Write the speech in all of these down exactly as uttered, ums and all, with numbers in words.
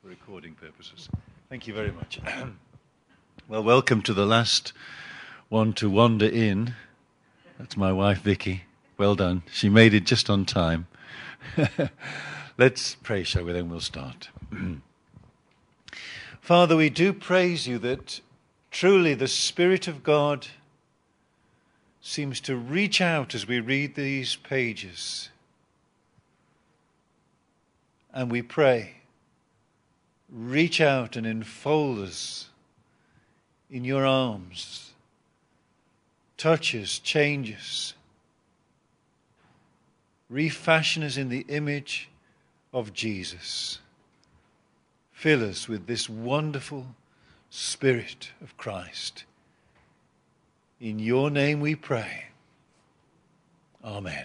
for recording purposes. Thank you very much. Well, welcome to the last one to wander in. That's my wife, Vicky. Well done. She made it just on time. Let's pray, shall we? Then we'll start. Father, we do praise you that truly the Spirit of God seems to reach out as we read these pages. And we pray, reach out and enfold us in your arms. Touch us, change us. Refashion us in the image of Jesus. Fill us with this wonderful Spirit of Christ. In your name we pray. Amen.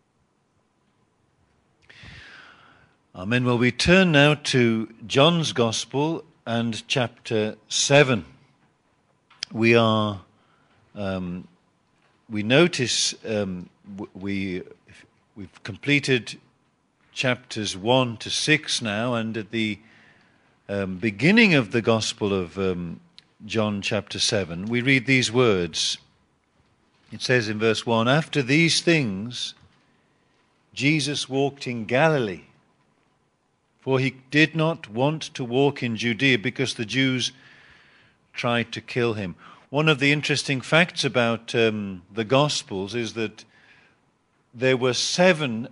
Amen. Well, we turn now to John's Gospel and chapter seven. We are, um, we notice um, we, we've completed chapters one to six now, and at the um, beginning of the Gospel of um, John chapter seven, we read these words. It says in verse one, "After these things, Jesus walked in Galilee, for he did not want to walk in Judea because the Jews tried to kill him." One of the interesting facts about um, the Gospels is that there were seven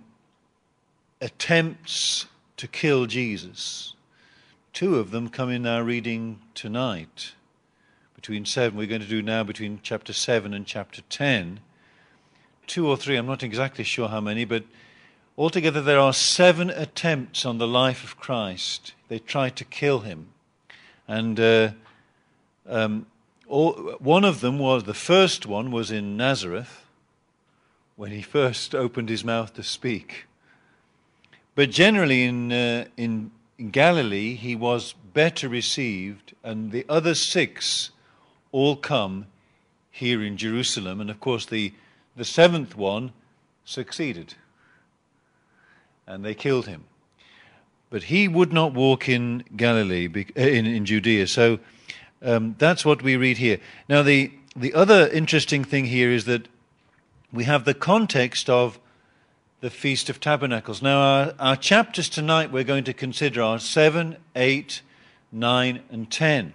attempts to kill Jesus. Two of them come in our reading tonight. Between seven, we're going to do now between chapter seven and chapter ten. Two or three, I'm not exactly sure how many, but altogether there are seven attempts on the life of Christ. They tried to kill him. And uh, um, all, one of them was, the first one was in Nazareth, when he first opened his mouth to speak. But generally in, uh, in, in Galilee, he was better received, and the other six all come here in Jerusalem. And of course the, the seventh one succeeded. And they killed him. But he would not walk in Galilee, in, in Judea. So um, that's what we read here. Now the, the other interesting thing here is that we have the context of the Feast of Tabernacles. Now our, our chapters tonight we're going to consider are seven, eight, nine and ten.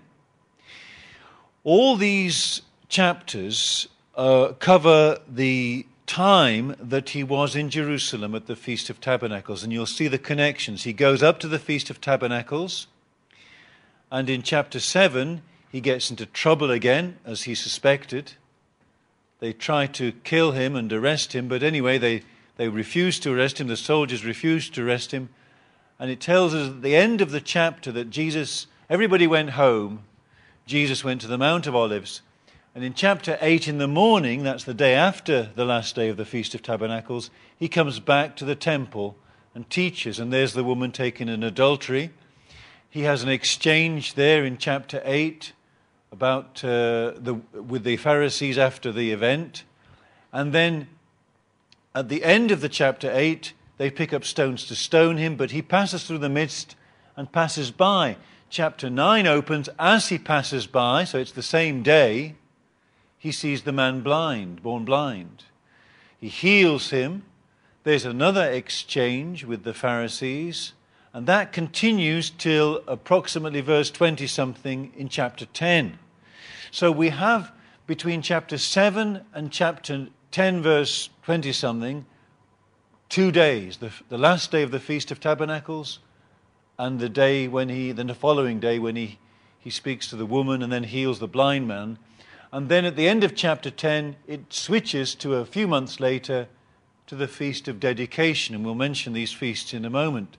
All these chapters uh, cover the time that he was in Jerusalem at the Feast of Tabernacles, and you'll see the connections. He goes up to the Feast of Tabernacles, and in chapter seven he gets into trouble again, as he suspected. They try to kill him and arrest him, but anyway they, they refuse to arrest him. The soldiers refuse to arrest him, and it tells us at the end of the chapter that Jesus, everybody went home. Jesus went to the Mount of Olives. And in chapter eight in the morning, that's the day after the last day of the Feast of Tabernacles, he comes back to the temple and teaches. And there's the woman taken in adultery. He has an exchange there in chapter eight about uh, the, with the Pharisees after the event. And then at the end of the chapter eight, they pick up stones to stone him, but he passes through the midst and passes by. Chapter nine opens as he passes by, so it's the same day. He sees the man blind, born blind. He heals him. There's another exchange with the Pharisees, and that continues till approximately verse twenty-something in chapter ten. So we have between chapter seven and chapter ten, verse twenty-something, two days, the, the last day of the Feast of Tabernacles, and the day when he, then the following day when he, he speaks to the woman and then heals the blind man. And then at the end of chapter ten, it switches to a few months later to the Feast of Dedication, and we'll mention these feasts in a moment.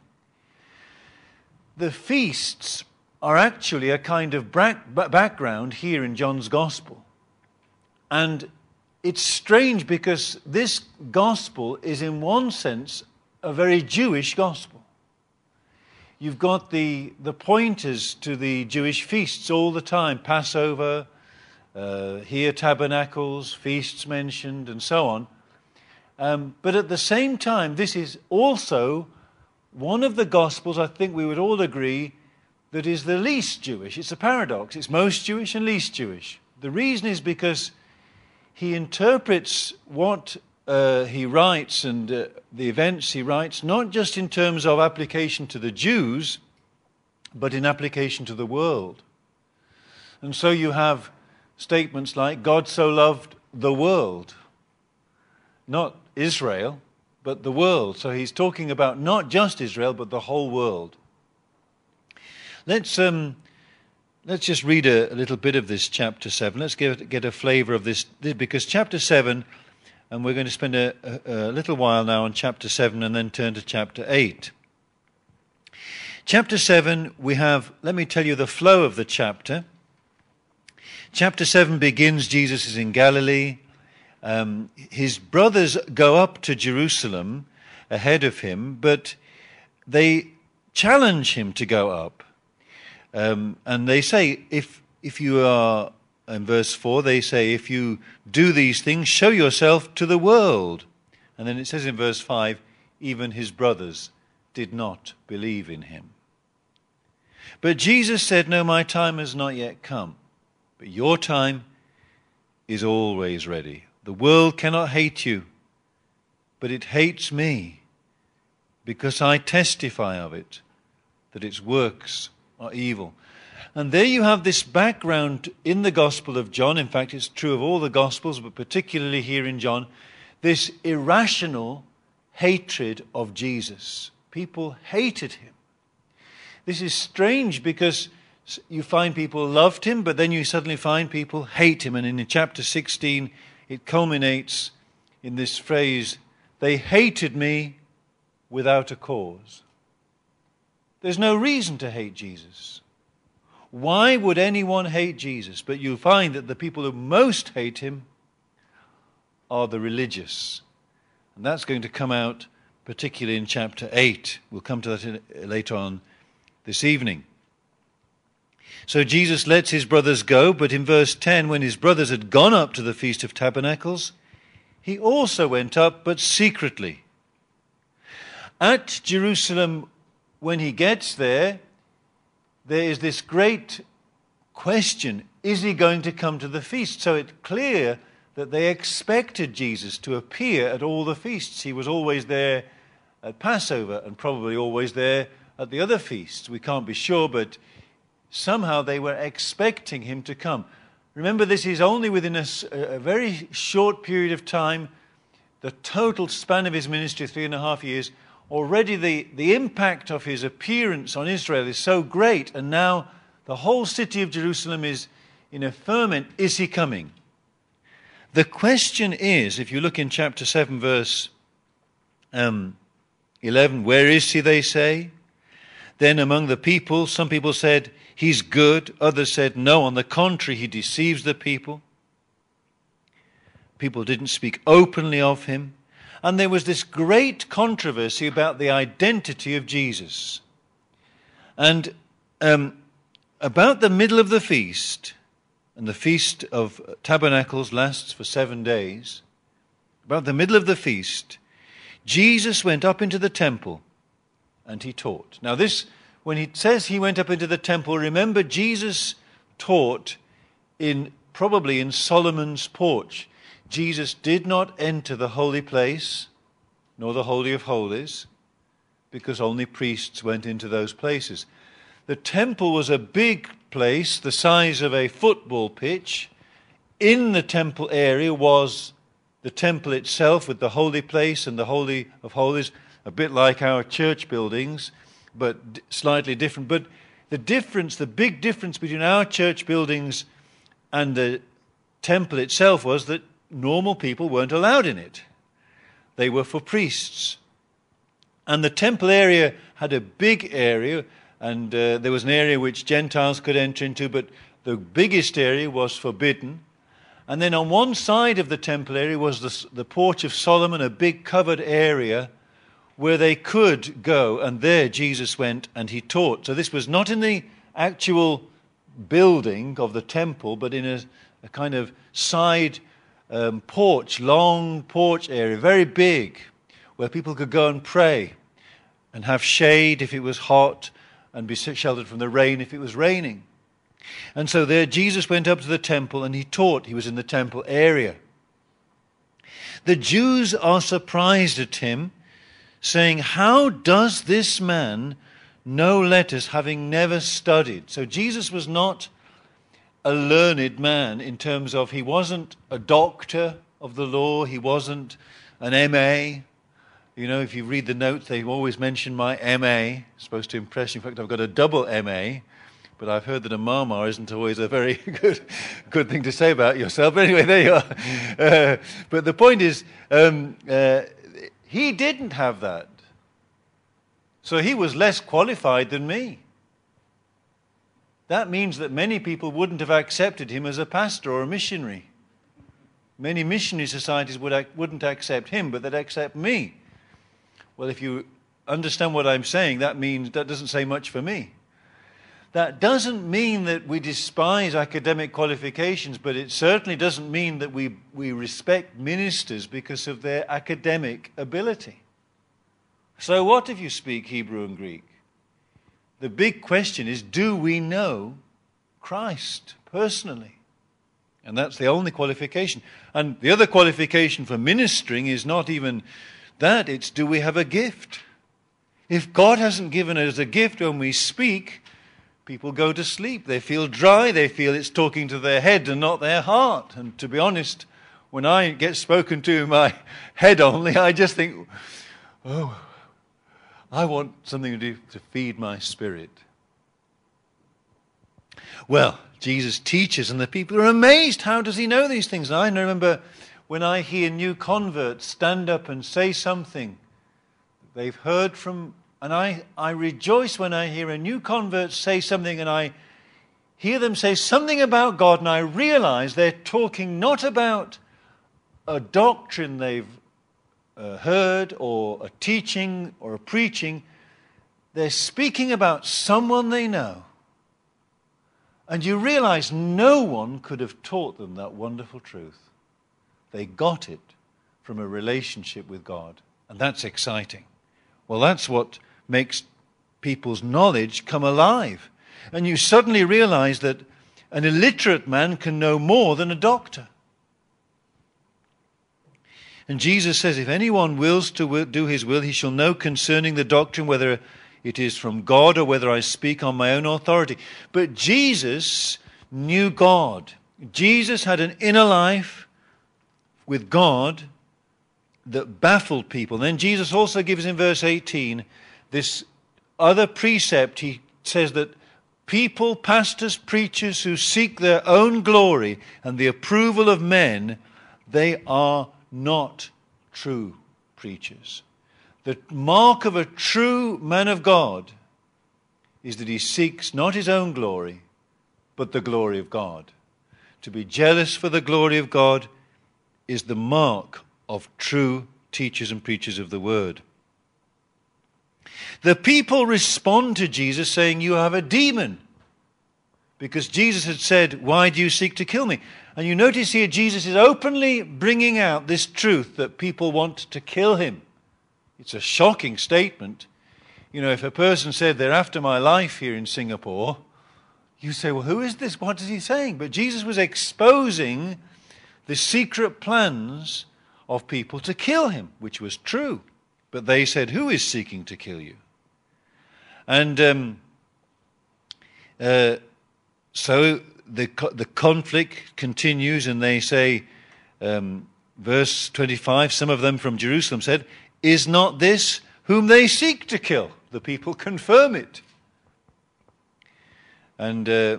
The feasts are actually a kind of background here in John's Gospel. And it's strange because this Gospel is in one sense a very Jewish Gospel. You've got the, the pointers to the Jewish feasts all the time. Passover, uh, here tabernacles, feasts mentioned, and so on. Um, but at the same time, this is also one of the Gospels, I think we would all agree, that is the least Jewish. It's a paradox. It's most Jewish and least Jewish. The reason is because he interprets what uh, he writes and uh, the events he writes, not just in terms of application to the Jews, but in application to the world. And so you have statements like, God so loved the world, not Israel, but the world. So he's talking about not just Israel, but the whole world. Let's um, let's just read a, a little bit of this chapter seven. Let's get, get a flavour of this, because chapter seven, and we're going to spend a, a, a little while now on chapter seven and then turn to chapter eight. Chapter seven, we have, let me tell you the flow of the chapter. Chapter seven begins, Jesus is in Galilee. Um, his brothers go up to Jerusalem ahead of him, but they challenge him to go up. Um, and they say, if if you are, in verse four, they say, if you do these things, show yourself to the world. And then it says in verse five, even his brothers did not believe in him. But Jesus said, no, my time has not yet come, but your time is always ready. The world cannot hate you, but it hates me, because I testify of it, that its works are evil. And there you have this background in the Gospel of John. In fact, it's true of all the Gospels, but particularly here in John, this irrational hatred of Jesus. People hated him. This is strange because you find people loved him, but then you suddenly find people hate him. And in chapter sixteen, it culminates in this phrase, they hated me without a cause. There's no reason to hate Jesus. Why would anyone hate Jesus? But you find that the people who most hate him are the religious. And that's going to come out particularly in chapter eight. We'll come to that later on this evening. So Jesus lets his brothers go, but in verse ten, when his brothers had gone up to the Feast of Tabernacles, he also went up, but secretly. At Jerusalem, when he gets there, there is this great question, is he going to come to the feast? So it's clear that they expected Jesus to appear at all the feasts. He was always there at Passover and probably always there at the other feasts. We can't be sure, but somehow they were expecting him to come. Remember, this is only within a, a very short period of time, the total span of his ministry, three and a half years. Already the, the impact of his appearance on Israel is so great, and now the whole city of Jerusalem is in a ferment. Is he coming? The question is, if you look in chapter seven, verse um, eleven, where is he, they say? Then among the people, some people said, he's good. Others said, no, on the contrary, he deceives the people. People didn't speak openly of him. And there was this great controversy about the identity of Jesus. And um, about the middle of the feast, and the Feast of Tabernacles lasts for seven days, about the middle of the feast, Jesus went up into the temple and he taught. Now this, when he says he went up into the temple, remember Jesus taught in probably in Solomon's porch. Jesus did not enter the holy place, nor the Holy of Holies, because only priests went into those places. The temple was a big place, the size of a football pitch. In the temple area was the temple itself with the holy place and the Holy of Holies, a bit like our church buildings, but slightly different. But the difference, the big difference between our church buildings and the temple itself was that normal people weren't allowed in it. They were for priests. And the temple area had a big area, and uh, there was an area which Gentiles could enter into, but the biggest area was forbidden. And then on one side of the temple area was the, the porch of Solomon, a big covered area where they could go, and there Jesus went and he taught. So this was not in the actual building of the temple, but in a, a kind of side Um, porch, long porch area, very big, where people could go and pray and have shade if it was hot, and be sheltered from the rain if it was raining. And so there Jesus went up to the temple and he taught. He was in the temple area. The Jews are surprised at him, saying, "How does this man know letters, having never studied?" So Jesus was not a learned man in terms of, he wasn't a doctor of the law, he wasn't an M A. You know, if you read the notes, they always mention my M A, supposed to impress you. In fact, I've got a double M A, but I've heard that a mama isn't always a very good good thing to say about yourself. But anyway, there you are. Uh, but the point is, um, uh, he didn't have that. So he was less qualified than me. That means that many people wouldn't have accepted him as a pastor or a missionary. Many missionary societies would, wouldn't accept him, but they'd accept me. Well, if you understand what I'm saying, that means that doesn't say much for me. That doesn't mean that we despise academic qualifications, but it certainly doesn't mean that we, we respect ministers because of their academic ability. So what if you speak Hebrew and Greek? The big question is, do we know Christ personally? And that's the only qualification. And the other qualification for ministering is not even that, it's do we have a gift? If God hasn't given us a gift when we speak, people go to sleep. They feel dry. They feel it's talking to their head and not their heart. And to be honest, when I get spoken to in my head only, I just think, oh, I want something to do to feed my spirit. Well, Jesus teaches and the people are amazed. How does he know these things? And I remember when I hear new converts stand up and say something they've heard from, and I, I rejoice when I hear a new convert say something and I hear them say something about God and I realize they're talking not about a doctrine they've Uh, heard or a teaching or a preaching. They're speaking about someone they know. And you realize no one could have taught them that wonderful truth. They got it from a relationship with God. And that's exciting. Well, that's what makes people's knowledge come alive. And you suddenly realize that an illiterate man can know more than a doctor. And Jesus says, if anyone wills to do his will, he shall know concerning the doctrine whether it is from God or whether I speak on my own authority. But Jesus knew God. Jesus had an inner life with God that baffled people. And then Jesus also gives in verse eighteen this other precept. He says that people, pastors, preachers who seek their own glory and the approval of men, they are not true preachers. The mark of a true man of God is that he seeks not his own glory, but the glory of God. To be jealous for the glory of God is the mark of true teachers and preachers of the word. The people respond to Jesus saying, "You have a demon." Because Jesus had said, "Why do you seek to kill me?" And you notice here Jesus is openly bringing out this truth that people want to kill him. It's a shocking statement. You know, if a person said they're after my life here in Singapore, you say, well, who is this? What is he saying? But Jesus was exposing the secret plans of people to kill him, which was true. But they said, who is seeking to kill you? And um, uh, so the the conflict continues, and they say, um, verse twenty-five, some of them from Jerusalem said, "Is not this whom they seek to kill?" The people confirm it. And uh,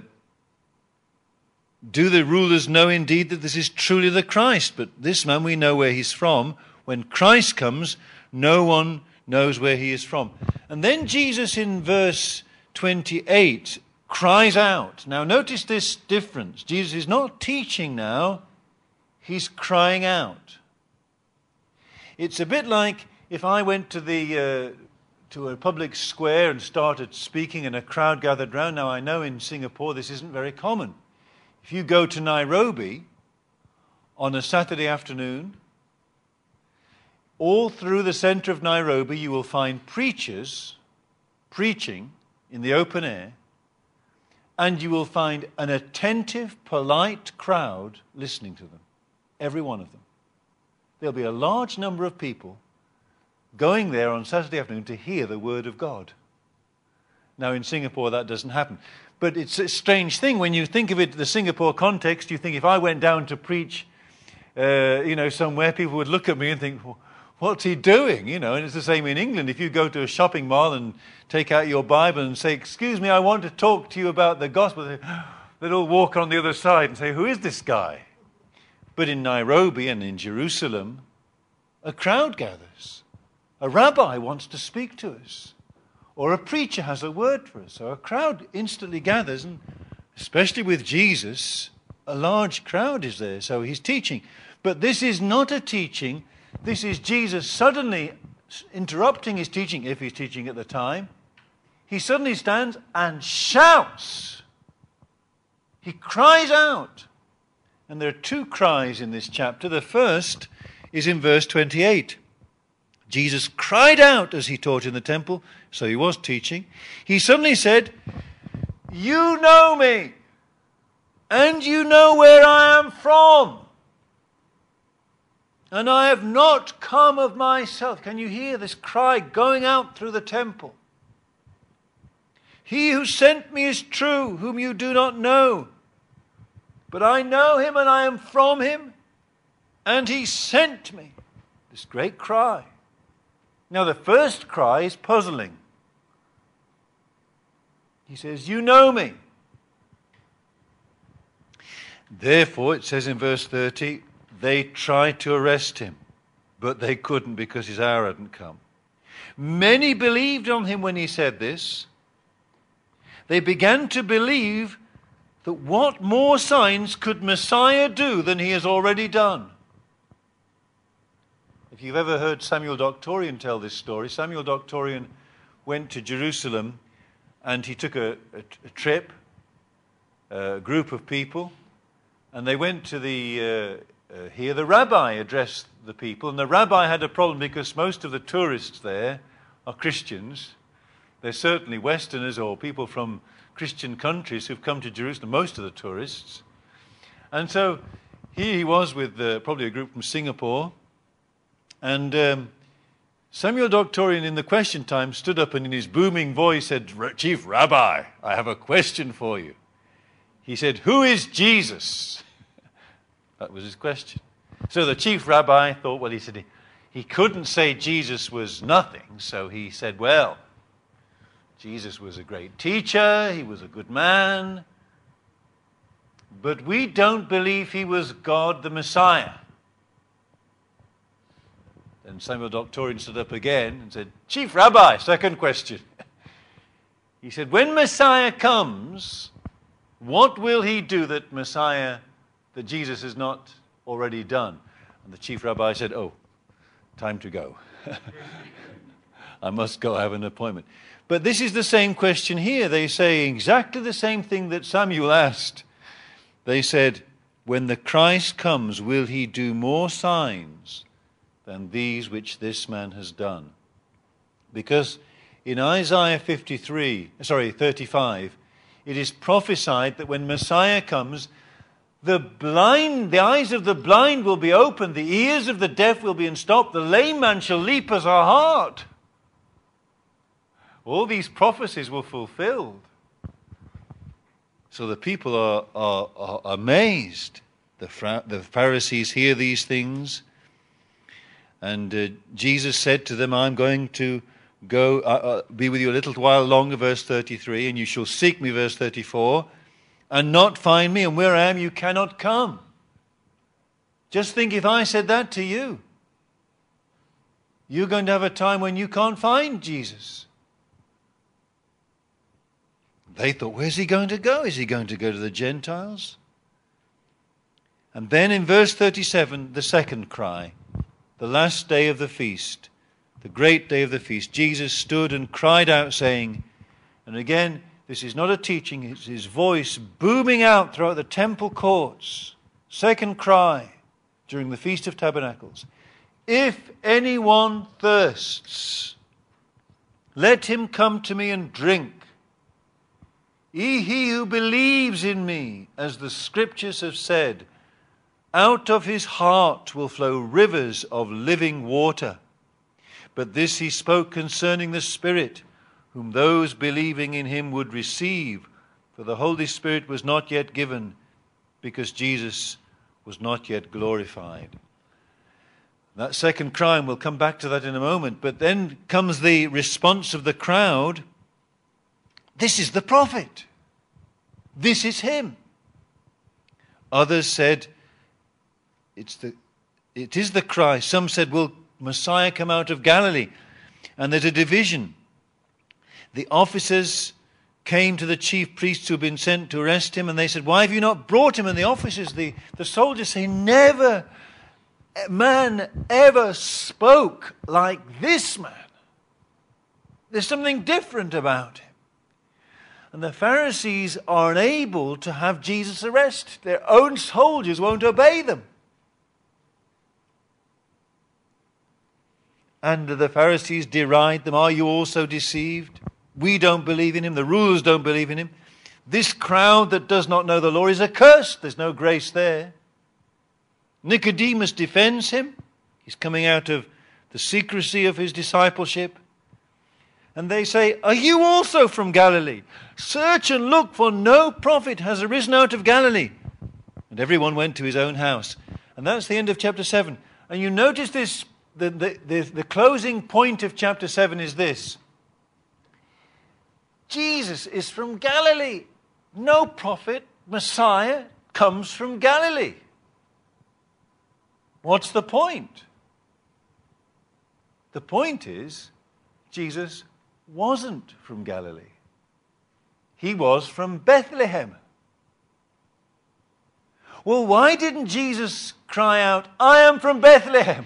do the rulers know indeed that this is truly the Christ? But this man, we know where he's from. When Christ comes, no one knows where he is from. And then Jesus in verse twenty-eight cries out. Now notice this difference. Jesus is not teaching now, he's crying out. It's a bit like if I went to the uh, to a public square and started speaking and a crowd gathered round. Now I know in Singapore this isn't very common. If you go to Nairobi on a Saturday afternoon, all through the center of Nairobi you will find preachers preaching in the open air, and you will find an attentive, polite crowd listening to them, every one of them. There'll be a large number of people going there on Saturday afternoon to hear the Word of God. Now, in Singapore, that doesn't happen. But it's a strange thing. When you think of it, the Singapore context, you think if I went down to preach, uh, you know, somewhere, people would look at me and think, well, what's he doing? You know, and it's the same in England. If you go to a shopping mall and take out your Bible and say, excuse me, I want to talk to you about the gospel, they'll all walk on the other side and say, who is this guy? But in Nairobi and in Jerusalem, a crowd gathers. A rabbi wants to speak to us. Or a preacher has a word for us. So a crowd instantly gathers, and especially with Jesus, a large crowd is there. So he's teaching. But this is not a teaching. This is Jesus suddenly interrupting his teaching, if he's teaching at the time. He suddenly stands and shouts. He cries out. And there are two cries in this chapter. The first is in verse twenty-eight. Jesus cried out as he taught in the temple, so he was teaching. He suddenly said, you know me, and you know where I am from. And I have not come of myself. Can you hear this cry going out through the temple? He who sent me is true, whom you do not know. But I know him and I am from him, and he sent me. This great cry. Now the first cry is puzzling. He says, you know me. Therefore, it says in verse thirty, they tried to arrest him, but they couldn't because his hour hadn't come. Many believed on him when he said this. They began to believe that what more signs could Messiah do than he has already done? If you've ever heard Samuel Doctorian tell this story, Samuel Doctorian went to Jerusalem and he took a, a, a trip, a group of people, and they went to the, uh, uh, hear the rabbi address the people. And the rabbi had a problem because most of the tourists there are Christians. They're certainly Westerners or people from Christian countries who've come to Jerusalem, most of the tourists. And so here he was with uh, probably a group from Singapore. And um, Samuel Doctorian in the question time stood up and in his booming voice said, Chief Rabbi, I have a question for you. He said, who is Jesus? That was his question. So the chief rabbi thought, well, he said he, he couldn't say Jesus was nothing. So he said, well, Jesus was a great teacher. He was a good man. But we don't believe he was God the Messiah. Then Samuel Doctorian stood up again and said, Chief Rabbi, second question. He said, when Messiah comes, what will he do that Messiah, that Jesus has not already done? And the chief rabbi said, oh, time to go. I must go, I have an appointment. But this is the same question here. They say exactly the same thing that Samuel asked. They said, when the Christ comes, will he do more signs than these which this man has done? Because in Isaiah fifty-three, sorry, thirty-five, it is prophesied that when Messiah comes, the blind, the eyes of the blind will be opened, the ears of the deaf will be unstopped, the lame man shall leap as a hart. All these prophecies were fulfilled. So the people are, are, are amazed. The, the Pharisees hear these things. And uh, Jesus said to them, I'm going to go, uh, uh, be with you a little while longer, verse thirty-three, and you shall seek me, verse thirty-four, and not find me, and where I am you cannot come. Just think if I said that to you. You're going to have a time when you can't find Jesus. They thought, where's he going to go? Is he going to go to the Gentiles? And then in verse thirty-seven, the second cry. The last day of the feast, the great day of the feast, Jesus stood and cried out saying, and again, this is not a teaching, it's his voice booming out throughout the temple courts. Second cry during the Feast of Tabernacles. If anyone thirsts, let him come to me and drink. He, he who believes in me, as the scriptures have said, out of his heart will flow rivers of living water. But this he spoke concerning the Spirit, whom those believing in him would receive, for the Holy Spirit was not yet given, because Jesus was not yet glorified. That second cry, we'll come back to that in a moment, but then comes the response of the crowd. This is the prophet. This is him. Others said, it's the, it is the Christ. Some said, will Messiah come out of Galilee? And there's a division. The officers came to the chief priests who had been sent to arrest him, and they said, why have you not brought him? And the officers, the, the soldiers say, never man ever spoke like this man. There's something different about him. And the Pharisees are unable to have Jesus arrested. Their own soldiers won't obey them. And the Pharisees deride them. Are you also deceived? We don't believe in him. The rulers don't believe in him. This crowd that does not know the law is accursed. There's no grace there. Nicodemus defends him. He's coming out of the secrecy of his discipleship. And they say, are you also from Galilee? Search and look, for no prophet has arisen out of Galilee. And everyone went to his own house. And that's the end of chapter seven. And you notice this, the, the, the, the closing point of chapter seven is this. Jesus is from Galilee. No prophet, Messiah, comes from Galilee. What's the point? The point is, Jesus wasn't from Galilee. He was from Bethlehem. Well, why didn't Jesus cry out, I am from Bethlehem?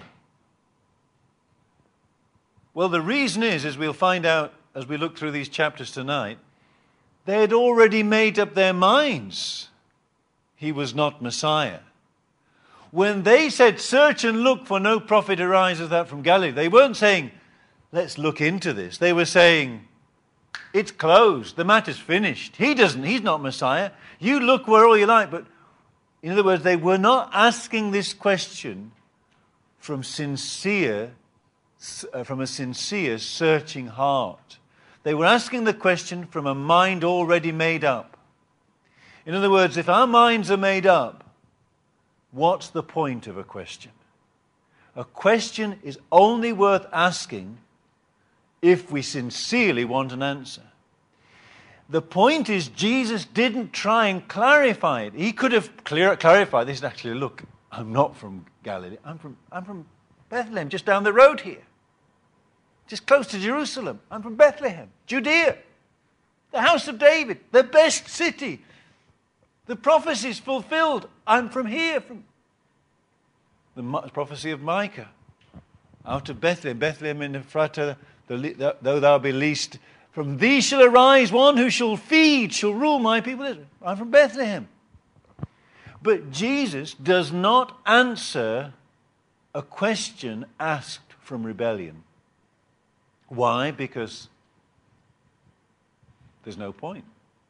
Well, the reason is, as we'll find out as we look through these chapters tonight, they had already made up their minds he was not Messiah. When they said, search and look, for no prophet arises out from Galilee, they weren't saying, let's look into this. They were saying, it's closed. The matter's finished. He doesn't. He's not Messiah. You look where all you like. But in other words, they were not asking this question from sincere, from a sincere, searching heart. They were asking the question from a mind already made up. In other words, if our minds are made up, what's the point of a question? A question is only worth asking if we sincerely want an answer. The point is, Jesus didn't try and clarify it. He could have clear, clarified this. Actually, look, I'm not from Galilee. I'm from, I'm from Bethlehem, just down the road here. Just close to Jerusalem. I'm from Bethlehem, Judea, the house of David, the best city. The prophecies fulfilled. I'm from here, from the prophecy of Micah. Out of Bethlehem, Bethlehem in Ephrata, though thou be least, from thee shall arise one who shall feed, shall rule my people Israel. I'm from Bethlehem. But Jesus does not answer a question asked from rebellion. Why? Because there's no point.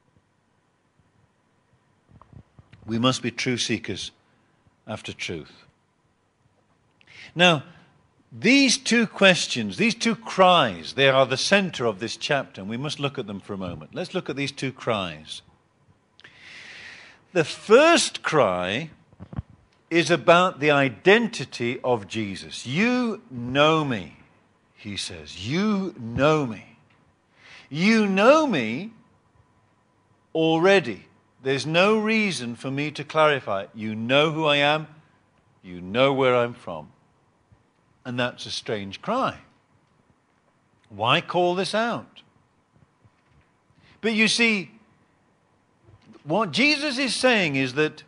We must be true seekers after truth. Now, these two questions, these two cries, they are the center of this chapter, and we must look at them for a moment. Let's look at these two cries. The first cry is about the identity of Jesus. You know me, he says. You know me. You know me already. There's no reason for me to clarify it. You know who I am. You know where I'm from. And that's a strange cry. Why call this out? But you see, what Jesus is saying is that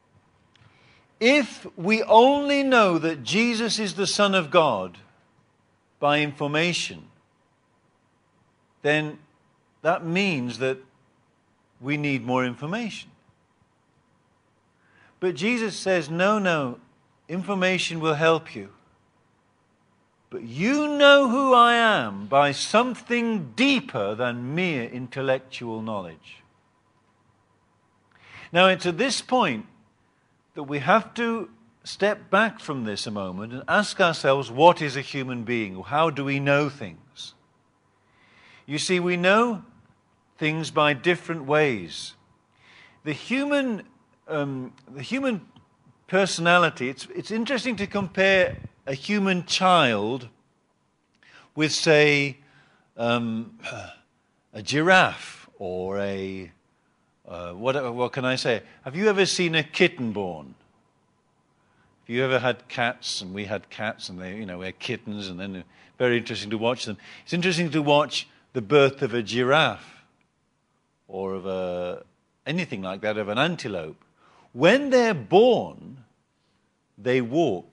if we only know that Jesus is the Son of God by information, then that means that we need more information. But Jesus says, no, no, information will help you. But you know who I am by something deeper than mere intellectual knowledge. Now, it's at this point that we have to step back from this a moment and ask ourselves, what is a human being? How do we know things? You see, we know things by different ways. The human, um, the human personality, it's, it's interesting to compare a human child with, say, um, a giraffe or a, uh, what, what can I say? Have you ever seen a kitten born? Have you ever had cats? And we had cats, and they, you know, we had kittens, and then very interesting to watch them. It's interesting to watch the birth of a giraffe or of a, anything like that, of an antelope. When they're born, they walk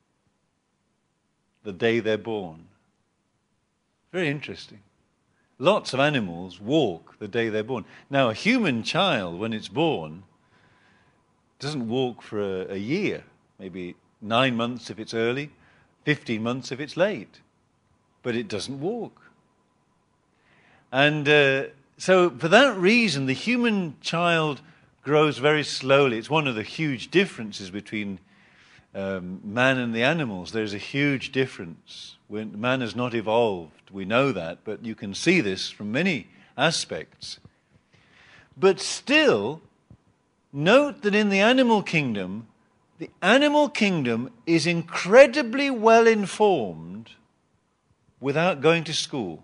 the day they're born. Very interesting. Lots of animals walk the day they're born. Now, a human child, when it's born, doesn't walk for a, a year. Maybe nine months if it's early, fifteen months if it's late. But it doesn't walk. And uh, so for that reason, the human child grows very slowly. It's one of the huge differences between um, man and the animals. There's a huge difference. When man has not evolved, we know that, but you can see this from many aspects. But still, note that in the animal kingdom, the animal kingdom is incredibly well informed without going to school.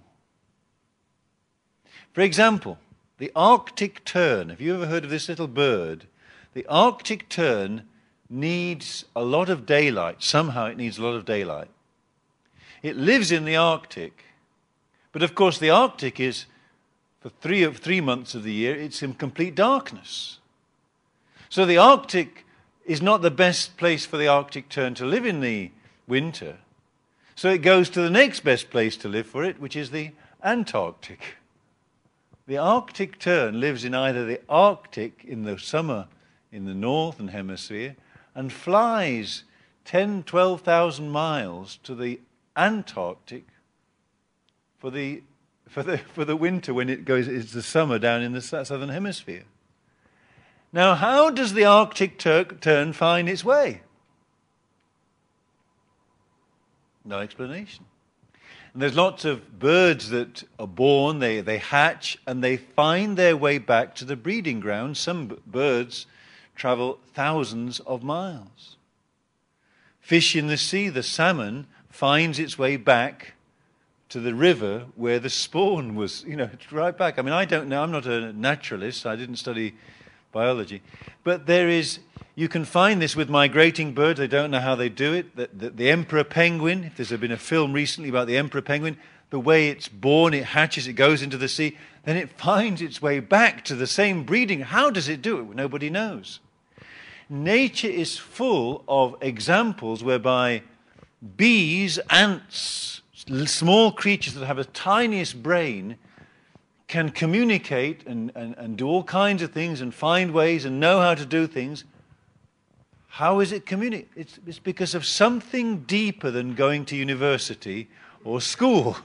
For example, the Arctic tern. Have you ever heard of this little bird? The Arctic tern needs a lot of daylight. Somehow it needs a lot of daylight. It lives in the Arctic. But of course the Arctic is, for three, of three months of the year, it's in complete darkness. So the Arctic is not the best place for the Arctic tern to live in the winter. So it goes to the next best place to live for it, which is the Antarctic. The Arctic tern lives in either the Arctic in the summer in the northern hemisphere and flies ten, twelve thousand miles to the Antarctic for the for the for the winter when it goes. It's the summer down in the southern hemisphere. Now, how does the Arctic tern find its way? No explanation. And there's lots of birds that are born, they, they hatch, and they find their way back to the breeding ground. Some b- birds travel thousands of miles. Fish in the sea, the salmon, finds its way back to the river where the spawn was, you know, right back. I mean, I don't know, I'm not a naturalist, I didn't study biology. But there is, you can find this with migrating birds. I don't know how they do it. The, the, the emperor penguin, if there's been a film recently about the emperor penguin, the way it's born, it hatches, it goes into the sea, then it finds its way back to the same breeding. How does it do it? Nobody knows. Nature is full of examples whereby bees, ants, small creatures that have the tiniest brain can communicate and, and, and do all kinds of things and find ways and know how to do things. How is it communicate? It's, it's because of something deeper than going to university or school.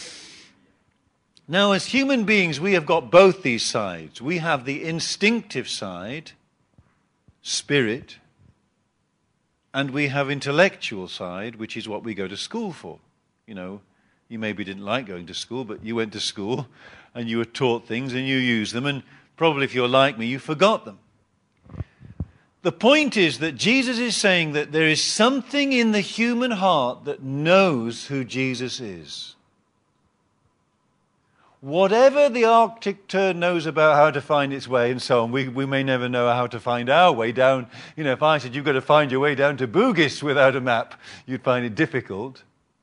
Now, as human beings, we have got both these sides. We have the instinctive side, spirit, and we have intellectual side, which is what we go to school for. You know, you maybe didn't like going to school, but you went to school and you were taught things and you used them, and probably if you're like me, you forgot them. The point is that Jesus is saying that there is something in the human heart that knows who Jesus is. Whatever the Arctic tern knows about how to find its way and so on, we, we may never know how to find our way down. You know, if I said you've got to find your way down to Bugis without a map, you'd find it difficult.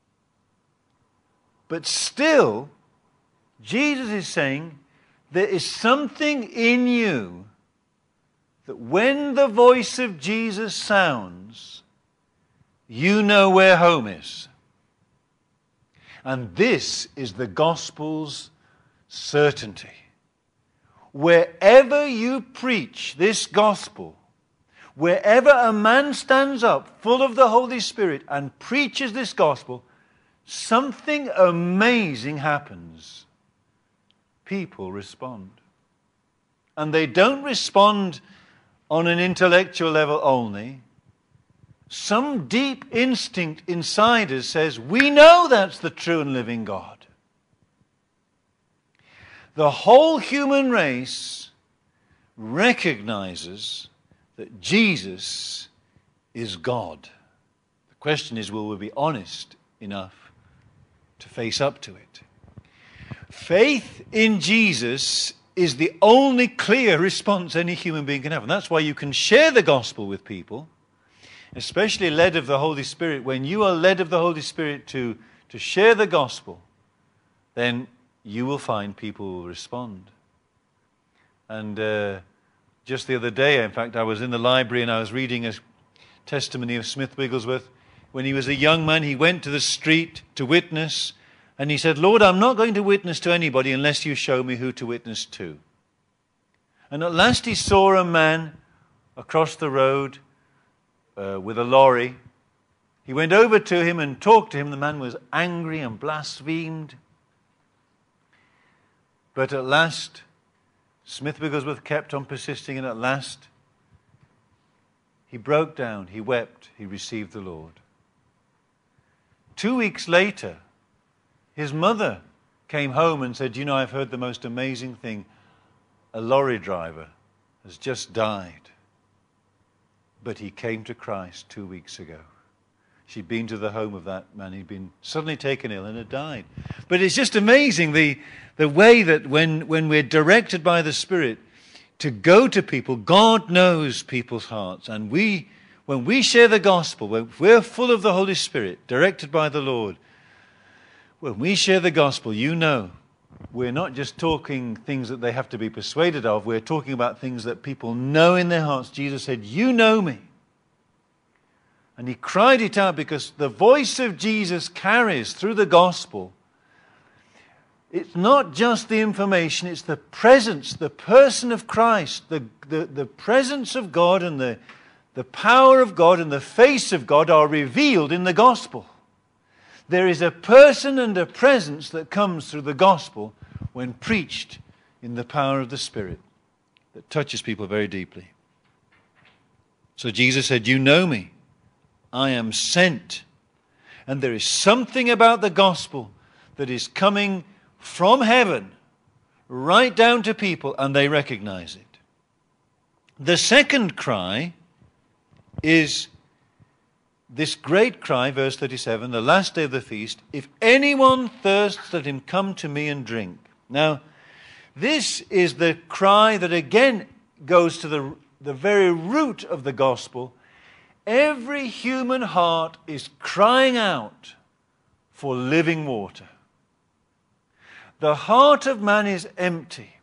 But still, Jesus is saying there is something in you that when the voice of Jesus sounds, you know where home is. And this is the gospel's certainty. Wherever you preach this gospel, wherever a man stands up full of the Holy Spirit and preaches this gospel, something amazing happens. People respond. And they don't respond on an intellectual level only. Some deep instinct inside us says, we know that's the true and living God. The whole human race recognizes that Jesus is God. The question is, will we be honest enough to face up to it? Faith in Jesus is the only clear response any human being can have. And that's why you can share the gospel with people, especially led of the Holy Spirit. When you are led of the Holy Spirit to, to share the gospel, then you will find people will respond. And uh, just the other day, in fact, I was in the library and I was reading a testimony of Smith Wigglesworth. When he was a young man, he went to the street to witness, and he said, Lord, I'm not going to witness to anybody unless you show me who to witness to. And at last he saw a man across the road uh, with a lorry. He went over to him and talked to him. The man was angry and blasphemed. But at last, Smith Wigglesworth kept on persisting, and at last, he broke down, he wept, he received the Lord. Two weeks later, his mother came home and said, you know, I've heard the most amazing thing. A lorry driver has just died. But he came to Christ two weeks ago. She'd been to the home of that man. He'd been suddenly taken ill and had died. But it's just amazing the, the way that when, when we're directed by the Spirit to go to people, God knows people's hearts. And we, when we share the gospel, when we're full of the Holy Spirit, directed by the Lord, when we share the gospel, you know, we're not just talking things that they have to be persuaded of. We're talking about things that people know in their hearts. Jesus said, you know me. And he cried it out because the voice of Jesus carries through the gospel. It's not just the information, it's the presence, the person of Christ, the, the, the presence of God and the, the power of God and the face of God are revealed in the gospel. There is a person and a presence that comes through the gospel when preached in the power of the Spirit that touches people very deeply. So Jesus said, you know me. I am sent. And there is something about the gospel that is coming from heaven right down to people, and they recognize it. The second cry is this great cry, verse thirty-seven, the last day of the feast, if anyone thirsts, let him come to me and drink. Now, this is the cry that again goes to the, the very root of the gospel. Every human heart is crying out for living water. The heart of man is empty,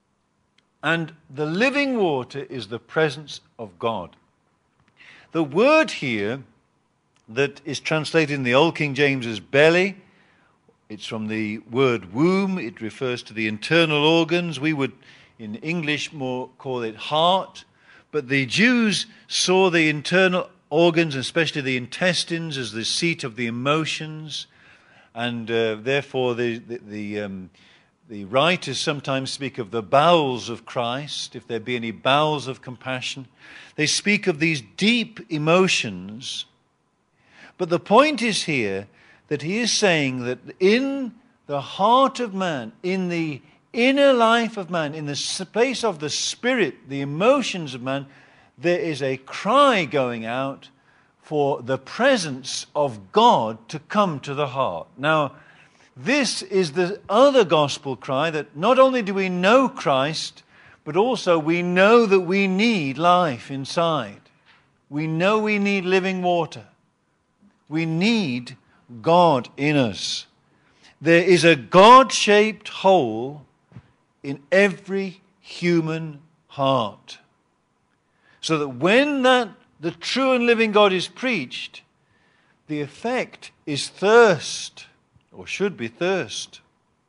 and the living water is the presence of God. The word here that is translated in the Old King James as belly, it's from the word womb. It refers to the internal organs. We would, in English, more call it heart. But the Jews saw the internal organs, especially the intestines, as the seat of the emotions. And uh, therefore, the, the, the, um, the writers sometimes speak of the bowels of Christ, if there be any bowels of compassion. They speak of these deep emotions. But the point is here that he is saying that in the heart of man, in the inner life of man, in the space of the spirit, the emotions of man, there is a cry going out for the presence of God to come to the heart. Now, this is the other gospel cry, that not only do we know Christ, but also we know that we need life inside. We know we need living water. We need God in us. There is a God-shaped hole in every human heart. So that when that the true and living God is preached, the effect is thirst, or should be thirst.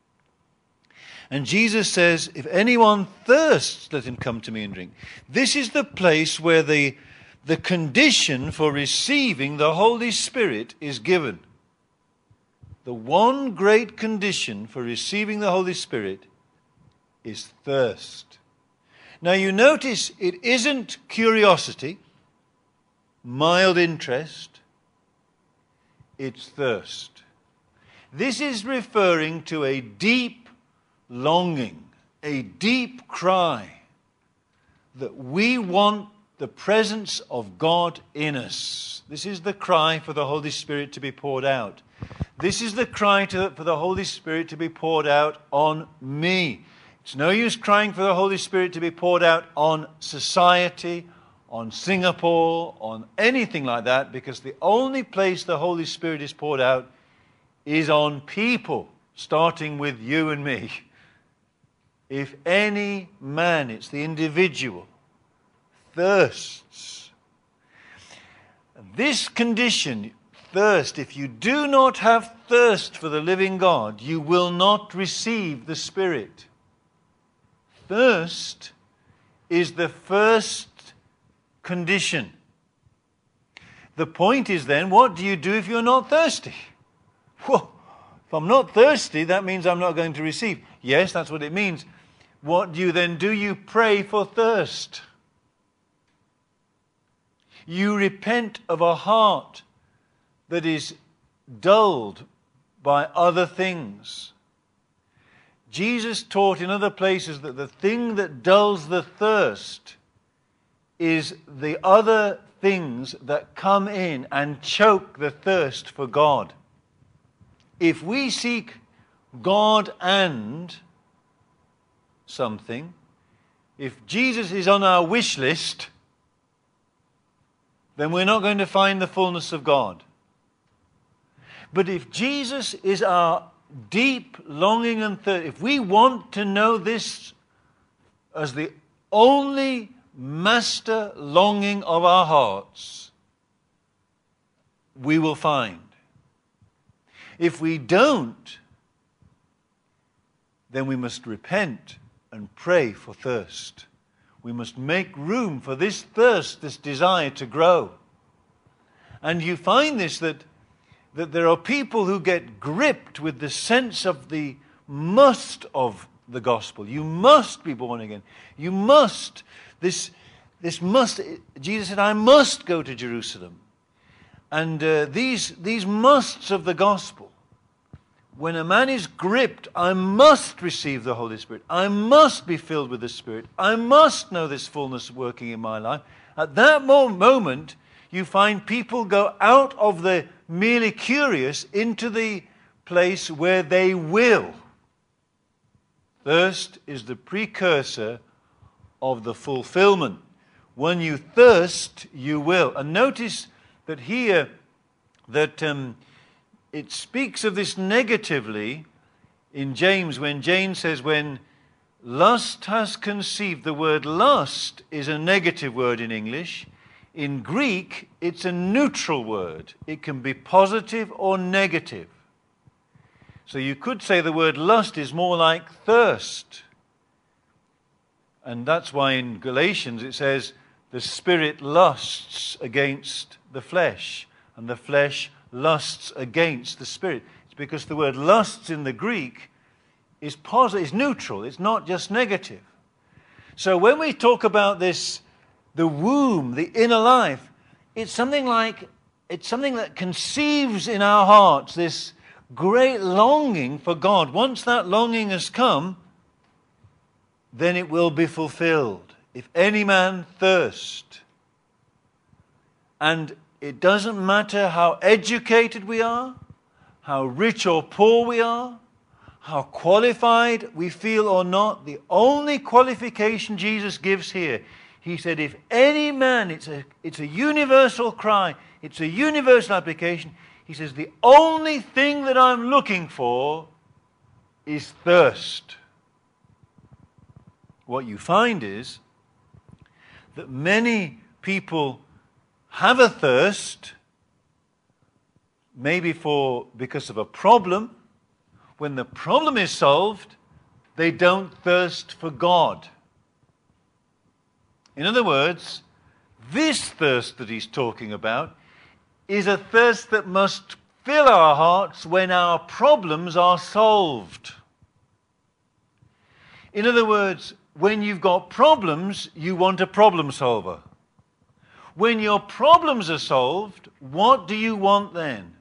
And Jesus says, if anyone thirsts, let him come to me and drink. This is the place where the The condition for receiving the Holy Spirit is given. The one great condition for receiving the Holy Spirit is thirst. Now you notice it isn't curiosity, mild interest, it's thirst. This is referring to a deep longing, a deep cry that we want the presence of God in us. This is the cry for the Holy Spirit to be poured out. This is the cry to, for the Holy Spirit to be poured out on me. It's no use crying for the Holy Spirit to be poured out on society, on Singapore, on anything like that, because the only place the Holy Spirit is poured out is on people, starting with you and me. If any man, it's the individual, thirsts. This condition, thirst, if you do not have thirst for the living God, you will not receive the Spirit. Thirst is the first condition. The point is then, what do you do if you're not thirsty? Well, if I'm not thirsty, that means I'm not going to receive. Yes, that's what it means. What do you then do? You pray for thirst. You repent of a heart that is dulled by other things. Jesus taught in other places that the thing that dulls the thirst is the other things that come in and choke the thirst for God. If we seek God and something, if Jesus is on our wish list, then we're not going to find the fullness of God. But if Jesus is our deep longing and thirst, if we want to know this as the only master longing of our hearts, we will find. If we don't, then we must repent and pray for thirst. We must make room for this thirst, this desire to grow. And you find this, that, that there are people who get gripped with the sense of the must of the gospel. You must be born again. You must. This, this must. Jesus said, I must go to Jerusalem. And uh, these, these musts of the gospel, when a man is gripped, I must receive the Holy Spirit. I must be filled with the Spirit. I must know this fullness working in my life. At that moment, you find people go out of the merely curious into the place where they will. Thirst is the precursor of the fulfillment. When you thirst, you will. And notice that here, that um, it speaks of this negatively in James, when James says, when lust has conceived. The word lust is a negative word in English. In Greek, it's a neutral word. It can be positive or negative. So you could say the word lust is more like thirst. And that's why in Galatians it says, the spirit lusts against the flesh, and the flesh lusts against the spirit. It's because the word lusts in the Greek is positive, is neutral. It's not just negative. So when we talk about this, the womb, the inner life, it's something like, it's something that conceives in our hearts this great longing for God. Once that longing has come, then it will be fulfilled. If any man thirst. And it doesn't matter how educated we are, how rich or poor we are, how qualified we feel or not. The only qualification Jesus gives here, he said, if any man, it's a, it's a universal cry, it's a universal application. He says, the only thing that I'm looking for is thirst. What you find is that many people have a thirst, maybe for because of a problem. When the problem is solved, they don't thirst for God. In other words, this thirst that he's talking about is a thirst that must fill our hearts when our problems are solved. In other words, when you've got problems, you want a problem solver. When your problems are solved, what do you want then?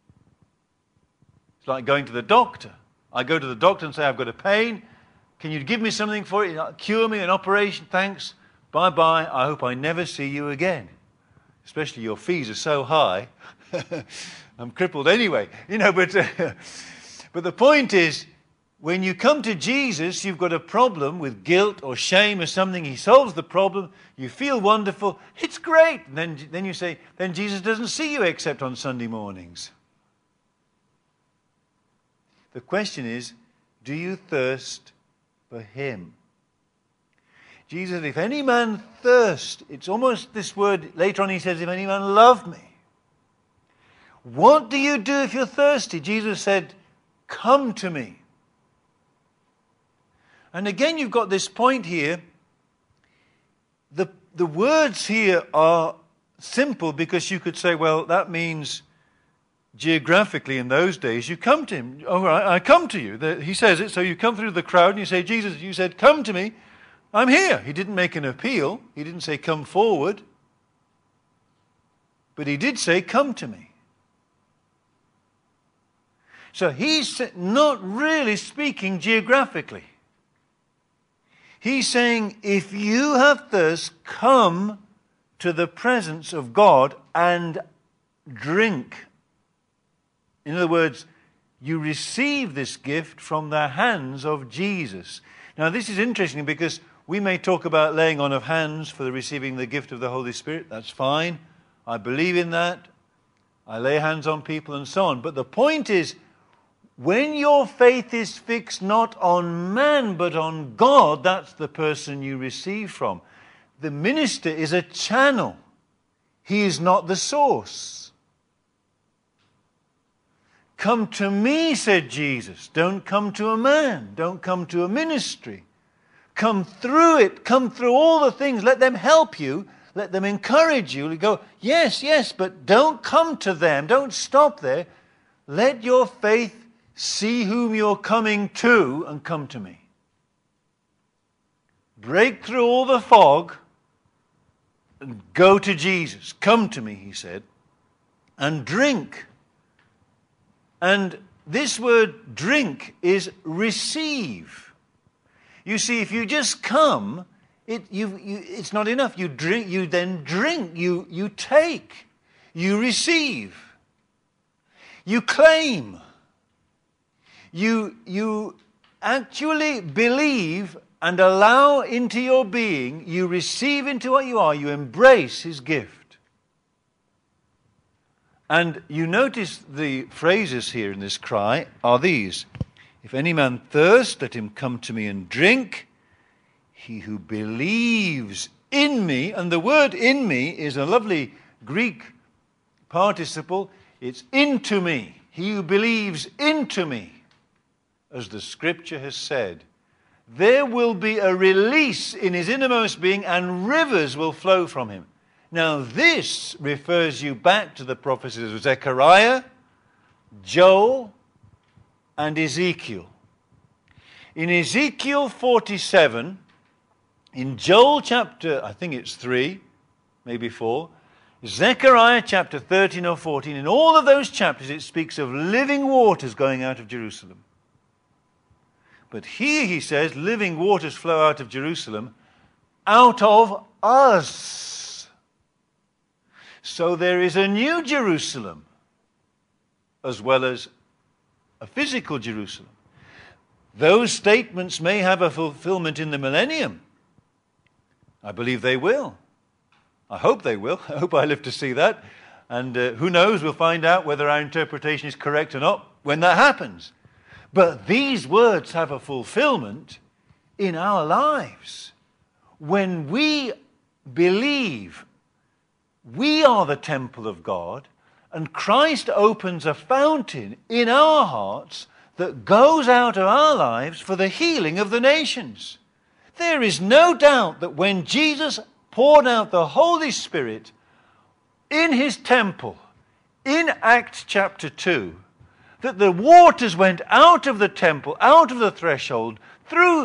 It's like going to the doctor. I go to the doctor and say, I've got a pain. Can you give me something for it? Cure me, an operation, thanks. Bye-bye. I hope I never see you again. Especially your fees are so high. I'm crippled anyway. You know, but, uh, but the point is, when you come to Jesus, you've got a problem with guilt or shame or something. He solves the problem. You feel wonderful. It's great. And then, then you say, then Jesus doesn't see you except on Sunday mornings. The question is, do you thirst for him? Jesus, if any man thirst, it's almost this word, later on he says, if any man love me. What do you do if you're thirsty? Jesus said, come to me. And again, you've got this point here. The, the words here are simple because you could say, well, that means geographically in those days, you come to him. Oh, I, I come to you. The, he says it, so you come through the crowd and you say, Jesus, you said, come to me. I'm here. He didn't make an appeal. He didn't say, come forward. But he did say, come to me. So he's not really speaking geographically. He's saying, if you have thirst, come to the presence of God and drink. In other words, you receive this gift from the hands of Jesus. Now, this is interesting because we may talk about laying on of hands for the receiving the gift of the Holy Spirit. That's fine. I believe in that. I lay hands on people and so on. But the point is, when your faith is fixed not on man but on God, that's the person you receive from. The minister is a channel. He is not the source. Come to me, said Jesus. Don't come to a man. Don't come to a ministry. Come through it. Come through all the things. Let them help you. Let them encourage you. Go, yes, yes, but don't come to them. Don't stop there. Let your faith see whom you're coming to and come to me. Break through all the fog and go to Jesus. Come to me, he said, and drink. And this word drink is receive. You see, if you just come, it, you, you, it's not enough. You drink. You then drink. You, you take. You receive. You claim. You, you actually believe and allow into your being, you receive into what you are, you embrace his gift. And you notice the phrases here in this cry are these. If any man thirst, let him come to me and drink. He who believes in me, and the word in me is a lovely Greek participle. It's into me. He who believes into me. As the scripture has said, there will be a release in his innermost being and rivers will flow from him. Now this refers you back to the prophecies of Zechariah, Joel, and Ezekiel. In Ezekiel forty-seven, in Joel chapter, I think it's three, maybe four, Zechariah chapter thirteen or fourteen, in all of those chapters it speaks of living waters going out of Jerusalem. But here he says, living waters flow out of Jerusalem, out of us. So there is a new Jerusalem, as well as a physical Jerusalem. Those statements may have a fulfillment in the millennium. I believe they will. I hope they will. I hope I live to see that. And uh, who knows, we'll find out whether our interpretation is correct or not when that happens. But these words have a fulfillment in our lives. When we believe we are the temple of God, and Christ opens a fountain in our hearts that goes out of our lives for the healing of the nations. There is no doubt that when Jesus poured out the Holy Spirit in his temple, in Acts chapter two, that the waters went out of the temple, out of the threshold, through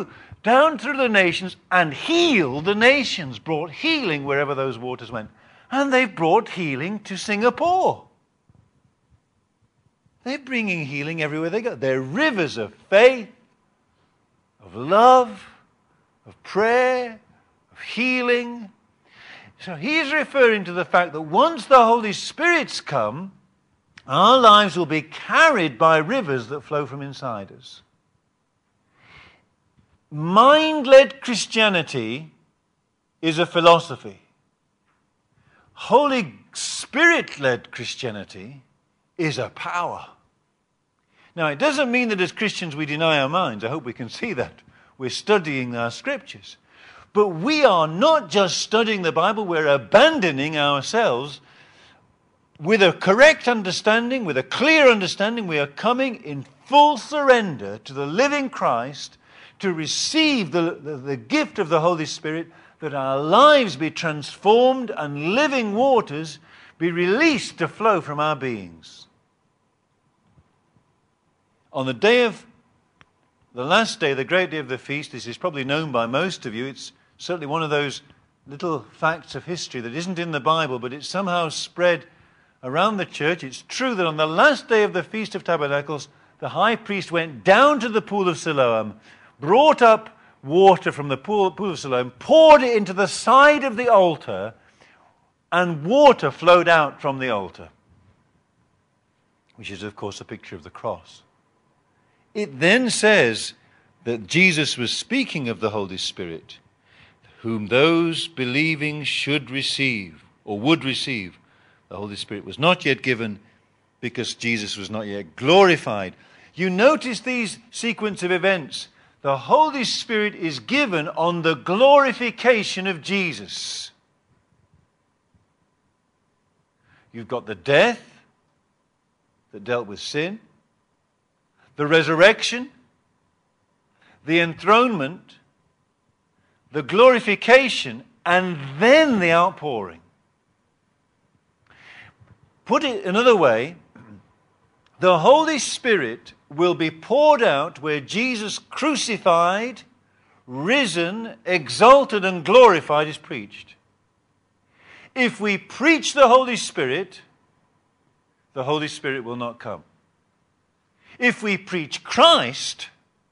down through the nations and healed the nations, brought healing wherever those waters went. And they've brought healing to Singapore. They're bringing healing everywhere they go. They're rivers of faith, of love, of prayer, of healing. So he's referring to the fact that once the Holy Spirit's come, our lives will be carried by rivers that flow from inside us. Mind-led Christianity is a philosophy. Holy Spirit-led Christianity is a power. Now, it doesn't mean that as Christians we deny our minds. I hope we can see that. We're studying our scriptures. But we are not just studying the Bible, we're abandoning ourselves with a correct understanding, with a clear understanding. We are coming in full surrender to the living Christ to receive the, the, the gift of the Holy Spirit, that our lives be transformed and living waters be released to flow from our beings. On the day of, the last day, the great day of the feast, this is probably known by most of you. It's certainly one of those little facts of history that isn't in the Bible, but it's somehow spread around the church. It's true that on the last day of the Feast of Tabernacles, the high priest went down to the pool of Siloam, brought up water from the pool, pool of Siloam, poured it into the side of the altar, and water flowed out from the altar, which is, of course, a picture of the cross. It then says that Jesus was speaking of the Holy Spirit, whom those believing should receive, or would receive. The Holy Spirit was not yet given because Jesus was not yet glorified. You notice these sequence of events. The Holy Spirit is given on the glorification of Jesus. You've got the death that dealt with sin, the resurrection, the enthronement, the glorification, and then the outpouring. Put it another way, the Holy Spirit will be poured out where Jesus crucified, risen, exalted, and glorified is preached. If we preach the Holy Spirit, the Holy Spirit will not come. If we preach Christ,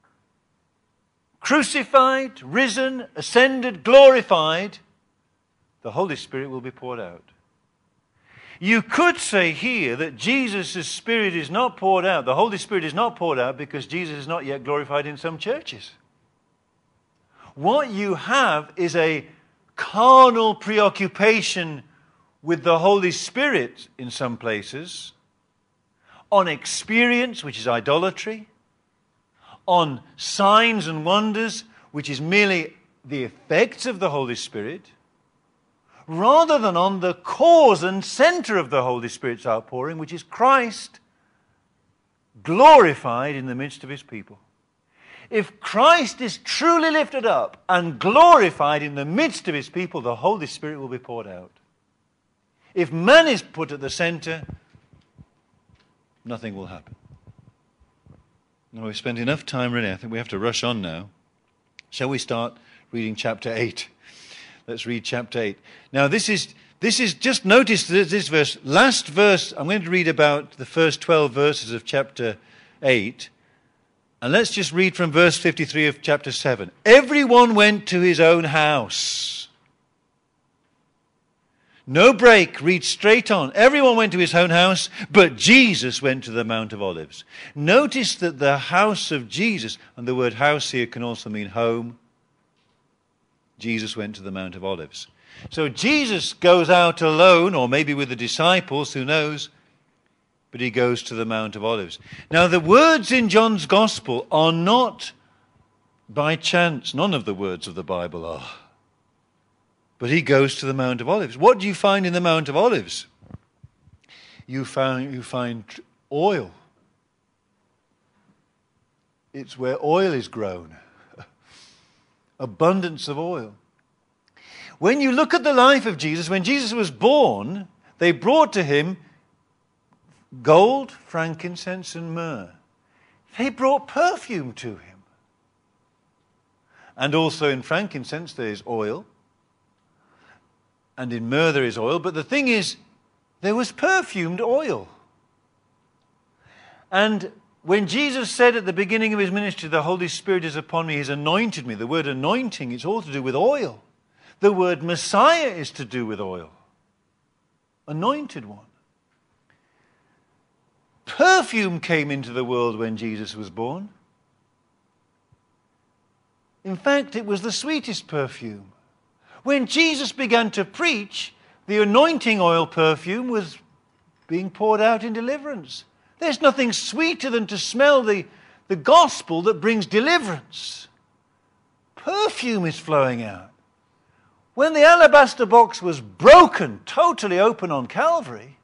crucified, risen, ascended, glorified, the Holy Spirit will be poured out. You could say here that Jesus' Spirit is not poured out, the Holy Spirit is not poured out because Jesus is not yet glorified in some churches. What you have is a carnal preoccupation with the Holy Spirit in some places, on experience, which is idolatry, on signs and wonders, which is merely the effects of the Holy Spirit, rather than on the cause and center of the Holy Spirit's outpouring, which is Christ glorified in the midst of his people. If Christ is truly lifted up and glorified in the midst of his people, the Holy Spirit will be poured out. If man is put at the center, nothing will happen. Now, we've spent enough time really. I think we have to rush on now. Shall we start reading chapter eight? Let's read chapter eight. Now, this is this is just notice this, this verse. Last verse, I'm going to read about the first twelve verses of chapter eight. And let's just read from verse fifty-three of chapter seven. Everyone went to his own house. No break, read straight on. Everyone went to his own house, but Jesus went to the Mount of Olives. Notice that the house of Jesus, and the word house here can also mean home. Jesus went to the Mount of Olives. So Jesus goes out alone, or maybe with the disciples, who knows, but he goes to the Mount of Olives. Now, the words in John's Gospel are not by chance. None of the words of the Bible are. But he goes to the Mount of Olives. What do you find in the Mount of Olives? You find, you find oil. It's where oil is grown. Abundance of oil. When you look at the life of Jesus, when Jesus was born, they brought to him gold, frankincense, and myrrh. They brought perfume to him. And also in frankincense there is oil. And in myrrh there is oil. But the thing is, there was perfumed oil. And when Jesus said at the beginning of his ministry, the Holy Spirit is upon me, he's anointed me. The word anointing, it's all to do with oil. The word Messiah is to do with oil. Anointed one. Perfume came into the world when Jesus was born. In fact, it was the sweetest perfume. When Jesus began to preach, the anointing oil perfume was being poured out in deliverance. There's nothing sweeter than to smell the, the gospel that brings deliverance. Perfume is flowing out. When the alabaster box was broken, totally open on Calvary,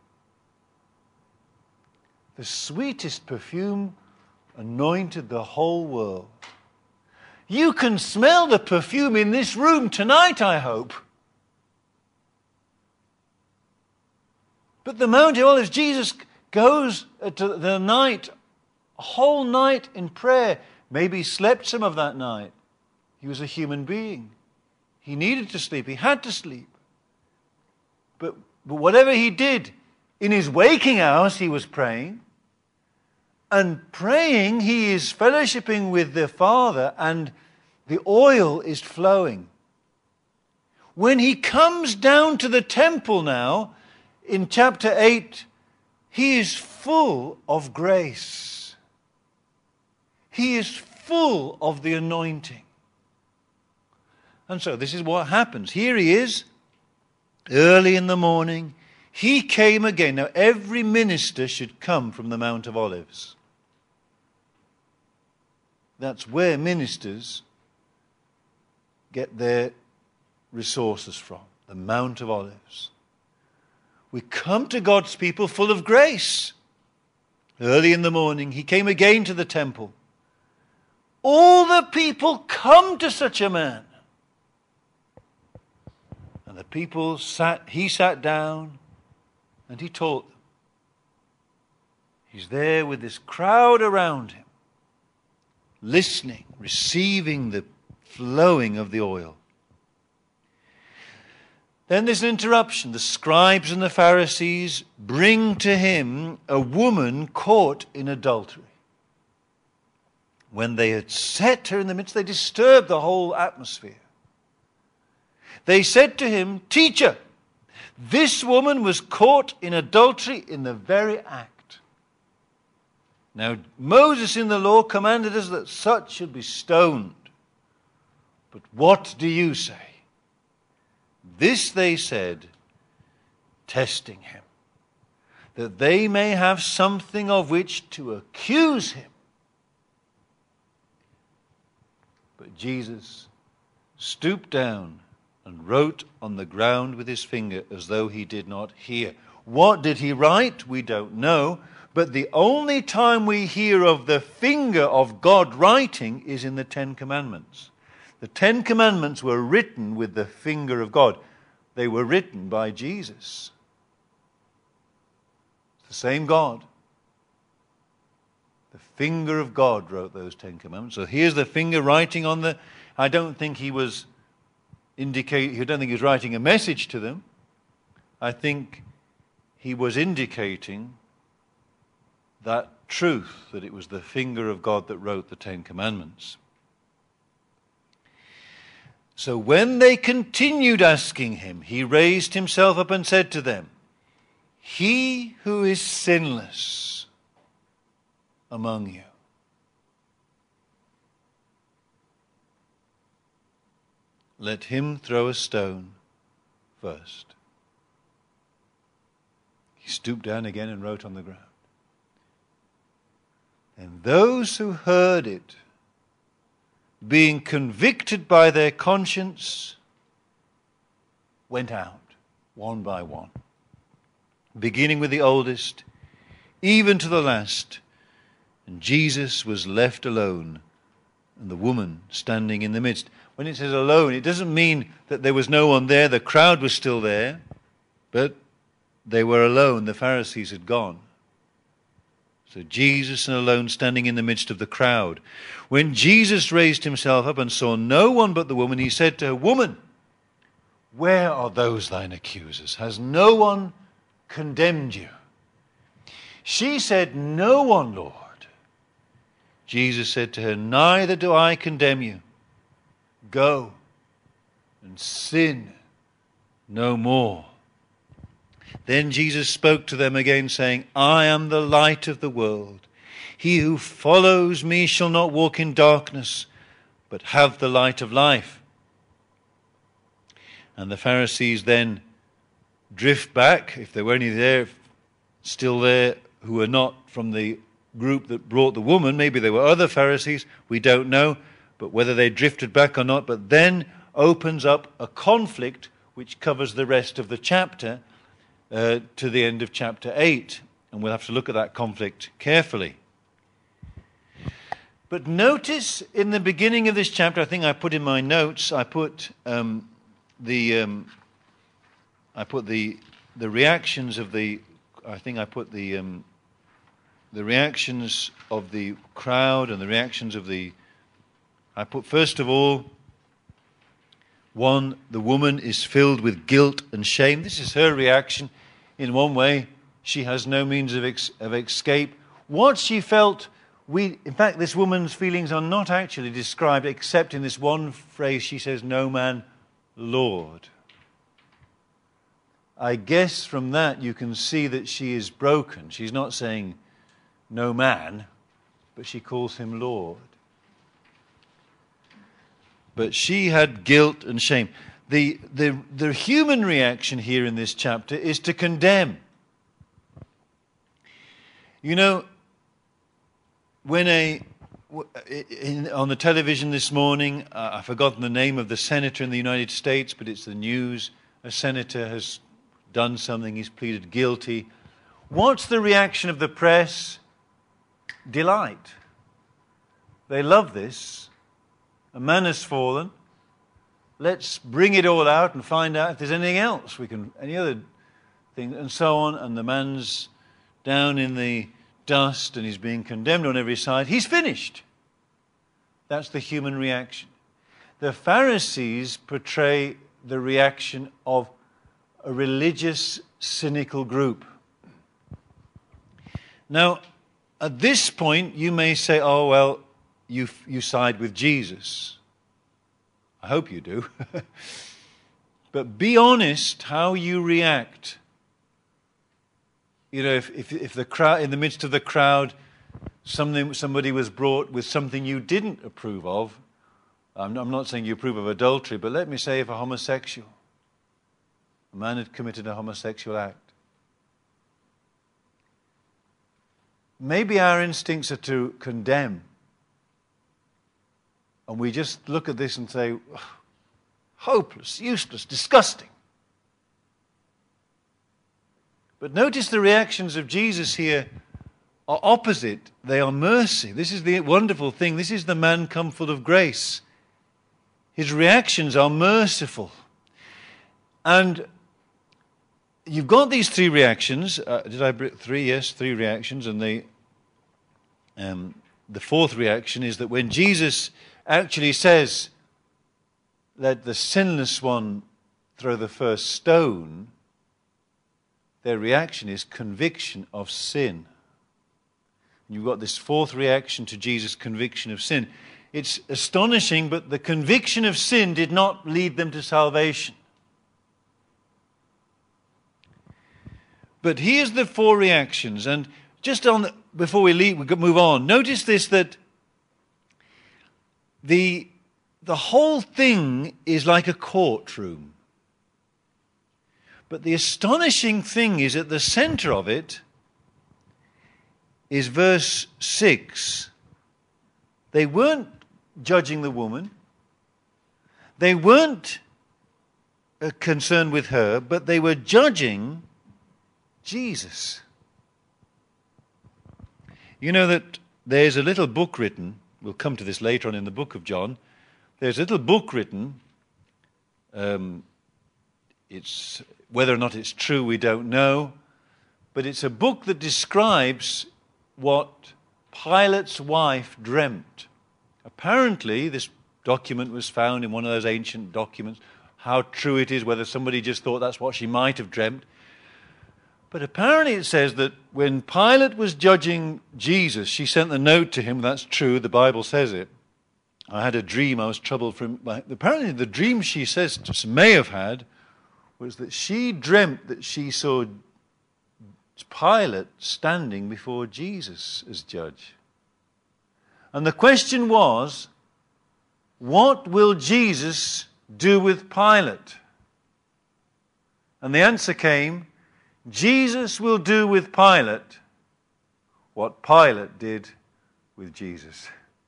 the sweetest perfume anointed the whole world. You can smell the perfume in this room tonight, I hope. But the Mount of Olives, Jesus goes to the night, a whole night in prayer. Maybe he slept some of that night. He was a human being. He needed to sleep. He had to sleep. But, but whatever he did, in his waking hours he was praying. And praying, he is fellowshipping with the Father, and the oil is flowing. When he comes down to the temple now, in chapter eight, he is full of grace. He is full of the anointing. And so this is what happens. Here he is, early in the morning. He came again. Now every minister should come from the Mount of Olives. That's where ministers get their resources from, the Mount of Olives. We come to God's people full of grace. Early in the morning, he came again to the temple. All the people come to such a man. And the people sat, he sat down and he taught them. He's there with this crowd around him, listening, receiving the flowing of the oil. Then there's an interruption. The scribes and the Pharisees bring to him a woman caught in adultery. When they had set her in the midst, they disturbed the whole atmosphere. They said to him, "Teacher, this woman was caught in adultery in the very act. Now, Moses in the law commanded us that such should be stoned. But what do you say?" This they said, testing him, that they may have something of which to accuse him. But Jesus stooped down and wrote on the ground with his finger as though he did not hear. What did he write? We don't know. But the only time we hear of the finger of God writing is in the Ten Commandments. The Ten Commandments were written with the finger of God. They were written by Jesus. It's the same God. The finger of God wrote those Ten Commandments. So here's the finger writing on the... I don't think he was indicate. I don't think he was writing a message to them. I think he was indicating that truth, that it was the finger of God that wrote the Ten Commandments. So when they continued asking him, he raised himself up and said to them, "He who is sinless among you, let him throw a stone first." He stooped down again and wrote on the ground. And those who heard it, being convicted by their conscience, went out one by one, beginning with the oldest, even to the last. And Jesus was left alone, and the woman standing in the midst. When it says alone, it doesn't mean that there was no one there. The crowd was still there, but they were alone. The Pharisees had gone. So Jesus and alone, standing in the midst of the crowd. When Jesus raised himself up and saw no one but the woman, he said to her, "Woman, where are those thine accusers? Has no one condemned you?" She said, "No one, Lord." Jesus said to her, "Neither do I condemn you. Go and sin no more." Then Jesus spoke to them again, saying, "I am the light of the world. He who follows me shall not walk in darkness, but have the light of life." And the Pharisees then drift back, if there were any there, still there, who were not from the group that brought the woman. Maybe there were other Pharisees, we don't know, but whether they drifted back or not. But then opens up a conflict which covers the rest of the chapter uh, to the end of chapter eight. And we'll have to look at that conflict carefully. But notice in the beginning of this chapter, I think I put in my notes, I put um, the um, I put the the reactions of the I think I put the um, the reactions of the crowd and the reactions of the I put first of all, one, the woman is filled with guilt and shame. This is her reaction. In one way, she has no means of, ex- of escape. What she felt, we, in fact, this woman's feelings are not actually described except in this one phrase. She says, "No man, Lord." I guess from that you can see that she is broken. She's not saying no man, but she calls him Lord. But she had guilt and shame. The, the, the human reaction here in this chapter is to condemn. You know, when a, in, on the television this morning, uh, I've forgotten the name of the senator in the United States, but it's the news. A senator has done something, he's pleaded guilty. What's the reaction of the press? Delight. They love this. A man has fallen. Let's bring it all out and find out if there's anything else we can, any other thing, and so on. And the man's down in the dust and he's being condemned on every side. He's finished. That's the human reaction. The Pharisees portray the reaction of a religious, cynical group. Now, at this point, you may say, "Oh, well, you you side with Jesus." I hope you do. But be honest how you react. You know, if, if, if the crowd, in the midst of the crowd, something, somebody was brought with something you didn't approve of. I'm, I'm not saying you approve of adultery, but let me say if a homosexual, a man had committed a homosexual act. Maybe our instincts are to condemn. And we just look at this and say, hopeless, useless, disgusting. But notice the reactions of Jesus here are opposite. They are mercy. This is the wonderful thing. This is the man come full of grace. His reactions are merciful. And you've got these three reactions. Uh, did I bring three? Yes, three reactions. And they, um, the fourth reaction is that when Jesus actually says, "Let the sinless one throw the first stone," their reaction is conviction of sin. You've got this fourth reaction to Jesus' conviction of sin. It's astonishing, but the conviction of sin did not lead them to salvation. But here's the four reactions, and just on the, before we leave, we could move on. Notice this, that the the whole thing is like a courtroom. But the astonishing thing is, at the center of it is verse six. They weren't judging the woman. They weren't uh, concerned with her, but they were judging Jesus. You know that there's a little book written, we'll come to this later on in the book of John, there's a little book written, um, it's whether or not it's true we don't know, but it's a book that describes what Pilate's wife dreamt. Apparently, this document was found in one of those ancient documents. How true it is, whether somebody just thought that's what she might have dreamt. But apparently it says that when Pilate was judging Jesus, she sent the note to him. That's true, the Bible says it. I had a dream, I was troubled from... Apparently the dream she says may have had was that she dreamt that she saw Pilate standing before Jesus as judge. And the question was, what will Jesus do with Pilate? And the answer came, Jesus will do with Pilate what Pilate did with Jesus.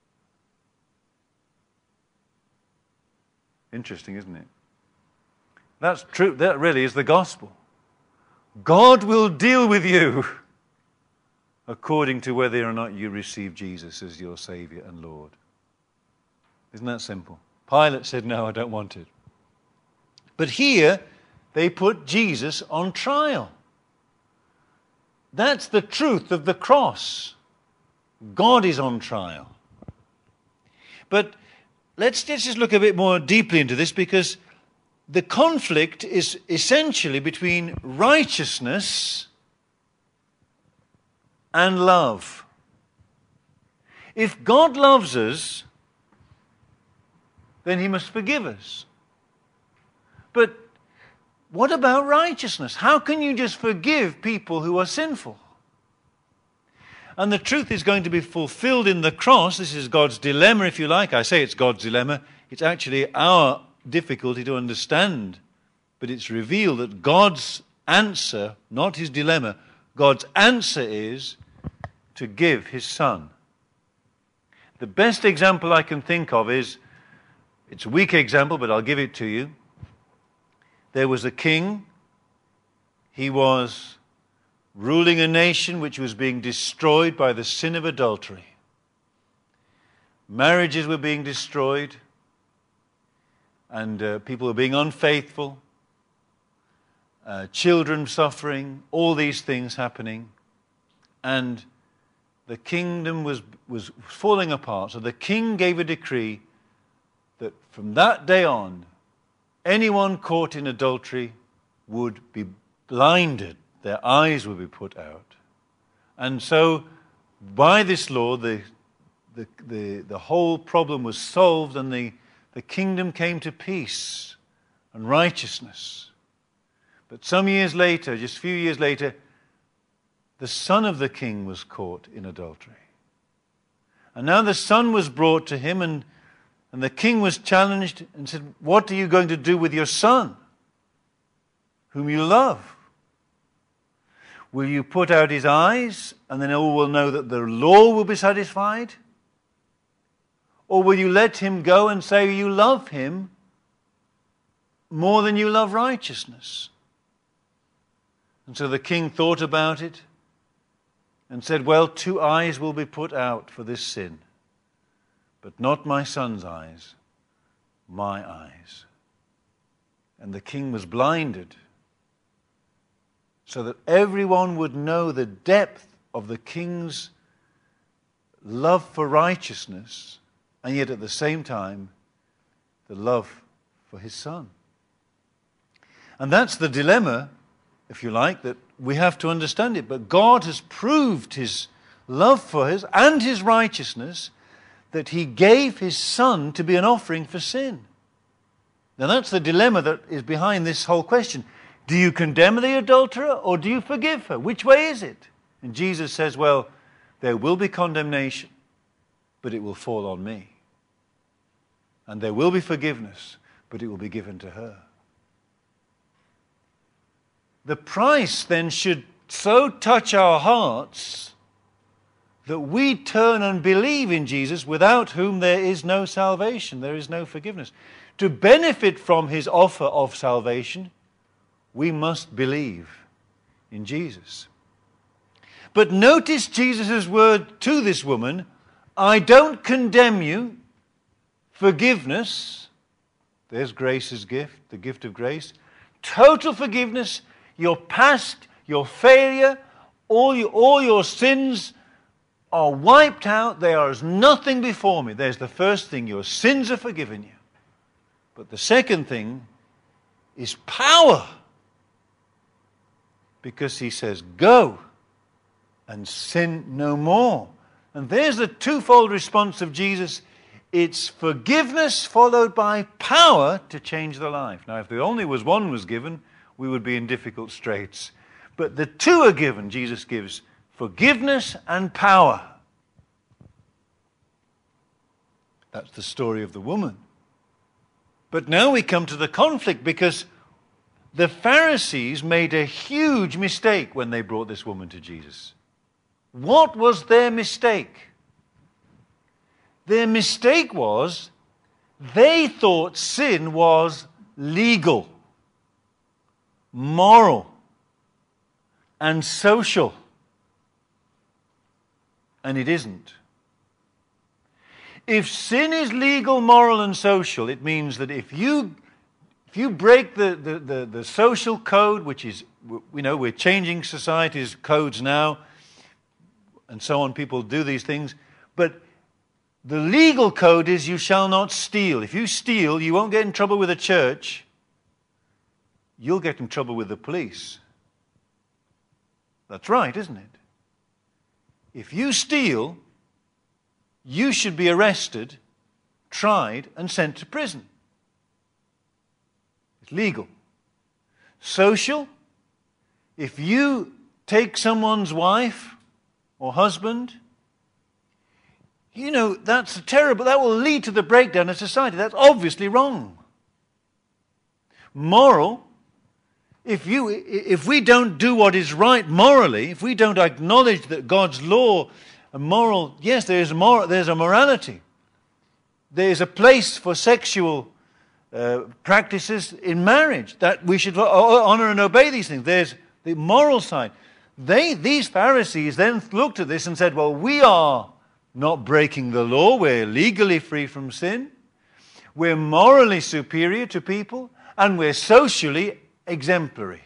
Interesting, isn't it? That's true. That really is the gospel. God will deal with you according to whether or not you receive Jesus as your Savior and Lord. Isn't that simple? Pilate said, no, I don't want it. But here, they put Jesus on trial. That's the truth of the cross. God is on trial. But let's just look a bit more deeply into this, because the conflict is essentially between righteousness and love. If God loves us, then he must forgive us. But what about righteousness? How can you just forgive people who are sinful? And the truth is going to be fulfilled in the cross. This is God's dilemma, if you like. I say it's God's dilemma. It's actually our difficulty to understand. But it's revealed that God's answer, not his dilemma, God's answer is to give his Son. The best example I can think of is, it's a weak example, but I'll give it to you. There was a king. He was ruling a nation which was being destroyed by the sin of adultery. Marriages were being destroyed, and uh, people were being unfaithful, uh, children suffering, all these things happening, and the kingdom was, was falling apart. So the king gave a decree that from that day on, anyone caught in adultery would be blinded. Their eyes would be put out. And so, by this law, the, the, the, the whole problem was solved, and the, the kingdom came to peace and righteousness. But some years later, just a few years later, the son of the king was caught in adultery. And now the son was brought to him, and And the king was challenged and said, what are you going to do with your son, whom you love? Will you put out his eyes, and then all will know that the law will be satisfied? Or will you let him go and say you love him more than you love righteousness? And so the king thought about it and said, well, two eyes will be put out for this sin. But not my son's eyes, my eyes. And the king was blinded, so that everyone would know the depth of the king's love for righteousness, and yet at the same time, the love for his son. And that's the dilemma, if you like, that we have to understand it. But God has proved his love for us and his righteousness, that he gave his son to be an offering for sin. Now that's the dilemma that is behind this whole question. Do you condemn the adulterer, or do you forgive her? Which way is it? And Jesus says, well, there will be condemnation, but it will fall on me. And there will be forgiveness, but it will be given to her. The price then should so touch our hearts that we turn and believe in Jesus, without whom there is no salvation, there is no forgiveness. To benefit from his offer of salvation, we must believe in Jesus. But notice Jesus' word to this woman, I don't condemn you. Forgiveness, there's grace's gift, the gift of grace. Total forgiveness, your past, your failure, all your, all your sins are wiped out. They are as nothing before me. There's the first thing. Your sins are forgiven you. But the second thing is power. Because he says, go and sin no more. And there's the twofold response of Jesus. It's forgiveness followed by power to change the life. Now, if there only was one was given, we would be in difficult straits. But the two are given. Jesus gives forgiveness and power. That's the story of the woman. But now we come to the conflict, because the Pharisees made a huge mistake when they brought this woman to Jesus. What was their mistake? Their mistake was they thought sin was legal, moral, and social. And it isn't. If sin is legal, moral, and social, it means that if you if you break the, the, the, the social code, which is, you know, we're changing society's codes now, and so on, people do these things, but the legal code is you shall not steal. If you steal, you won't get in trouble with the church. You'll get in trouble with the police. That's right, isn't it? If you steal, you should be arrested, tried, and sent to prison. It's legal. Social, if you take someone's wife or husband, you know, that's terrible. That will lead to the breakdown of society. That's obviously wrong. Moral, if you, if we don't do what is right morally, if we don't acknowledge that God's law and moral, yes, there is a moral, there's a morality. There is a place for sexual uh, practices in marriage, that we should honor and obey these things. There's the moral side. They, these Pharisees then looked at this and said, well, we are not breaking the law. We're legally free from sin. We're morally superior to people. And we're socially exemplary.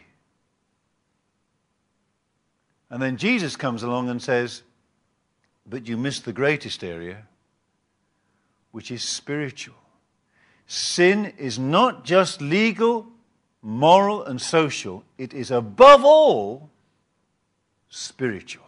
And then Jesus comes along and says, but you missed the greatest area, which is spiritual. Sin is not just legal, moral, and social. It is above all spiritual.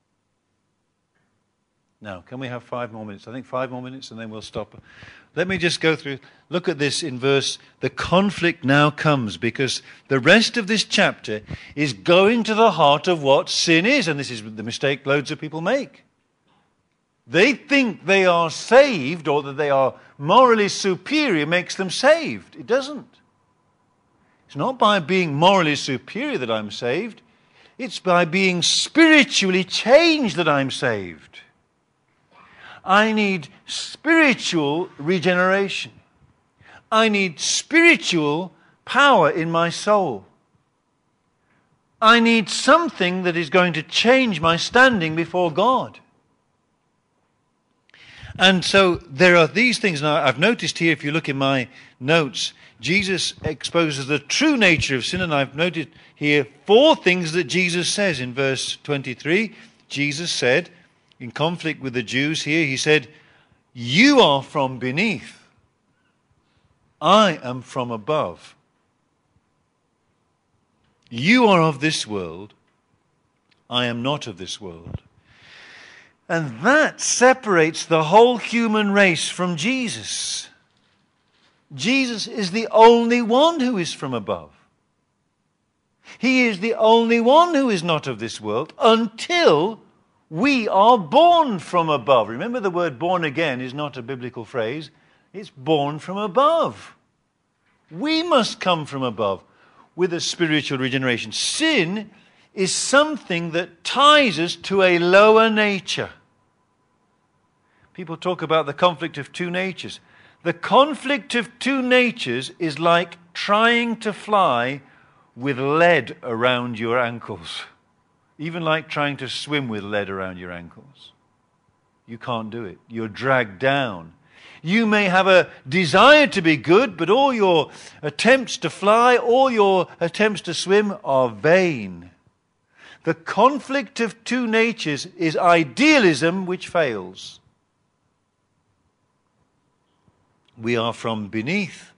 Now, can we have five more minutes? I think five more minutes and then we'll stop. Let me just go through. Look at this in verse. The conflict now comes, because the rest of this chapter is going to the heart of what sin is. And this is the mistake loads of people make. They think they are saved, or that they are morally superior makes them saved. It doesn't. It's not by being morally superior that I'm saved. It's by being spiritually changed that I'm saved. I need spiritual regeneration. I need spiritual power in my soul. I need something that is going to change my standing before God. And so there are these things. Now, I've noticed here, if you look in my notes, Jesus exposes the true nature of sin. And I've noted here four things that Jesus says in verse twenty-three. Jesus said, in conflict with the Jews here, he said, you are from beneath. I am from above. You are of this world. I am not of this world. And that separates the whole human race from Jesus. Jesus is the only one who is from above. He is the only one who is not of this world until we are born from above. Remember, the word born again is not a biblical phrase. It's born from above. We must come from above with a spiritual regeneration. Sin is something that ties us to a lower nature. People talk about the conflict of two natures. The conflict of two natures is like trying to fly with lead around your ankles. Even like trying to swim with lead around your ankles. You can't do it. You're dragged down. You may have a desire to be good, but all your attempts to fly, all your attempts to swim are vain. The conflict of two natures is idealism which fails. We are from beneath.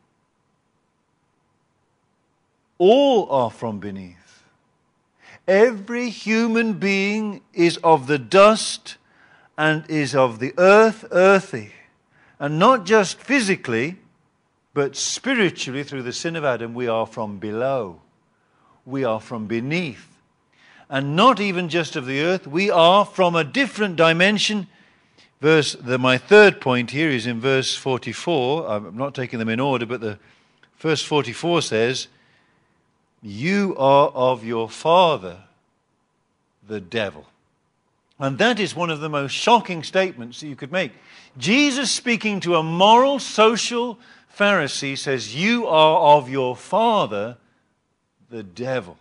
All are from beneath. Every human being is of the dust and is of the earth, earthy. And not just physically, but spiritually, through the sin of Adam, we are from below. We are from beneath. And not even just of the earth, we are from a different dimension. Verse, the, my third point here is in verse forty-four. I'm not taking them in order, but the verse forty-four says, you are of your father, the devil. And that is one of the most shocking statements that you could make. Jesus, speaking to a moral, social Pharisee, says, you are of your father, the devil.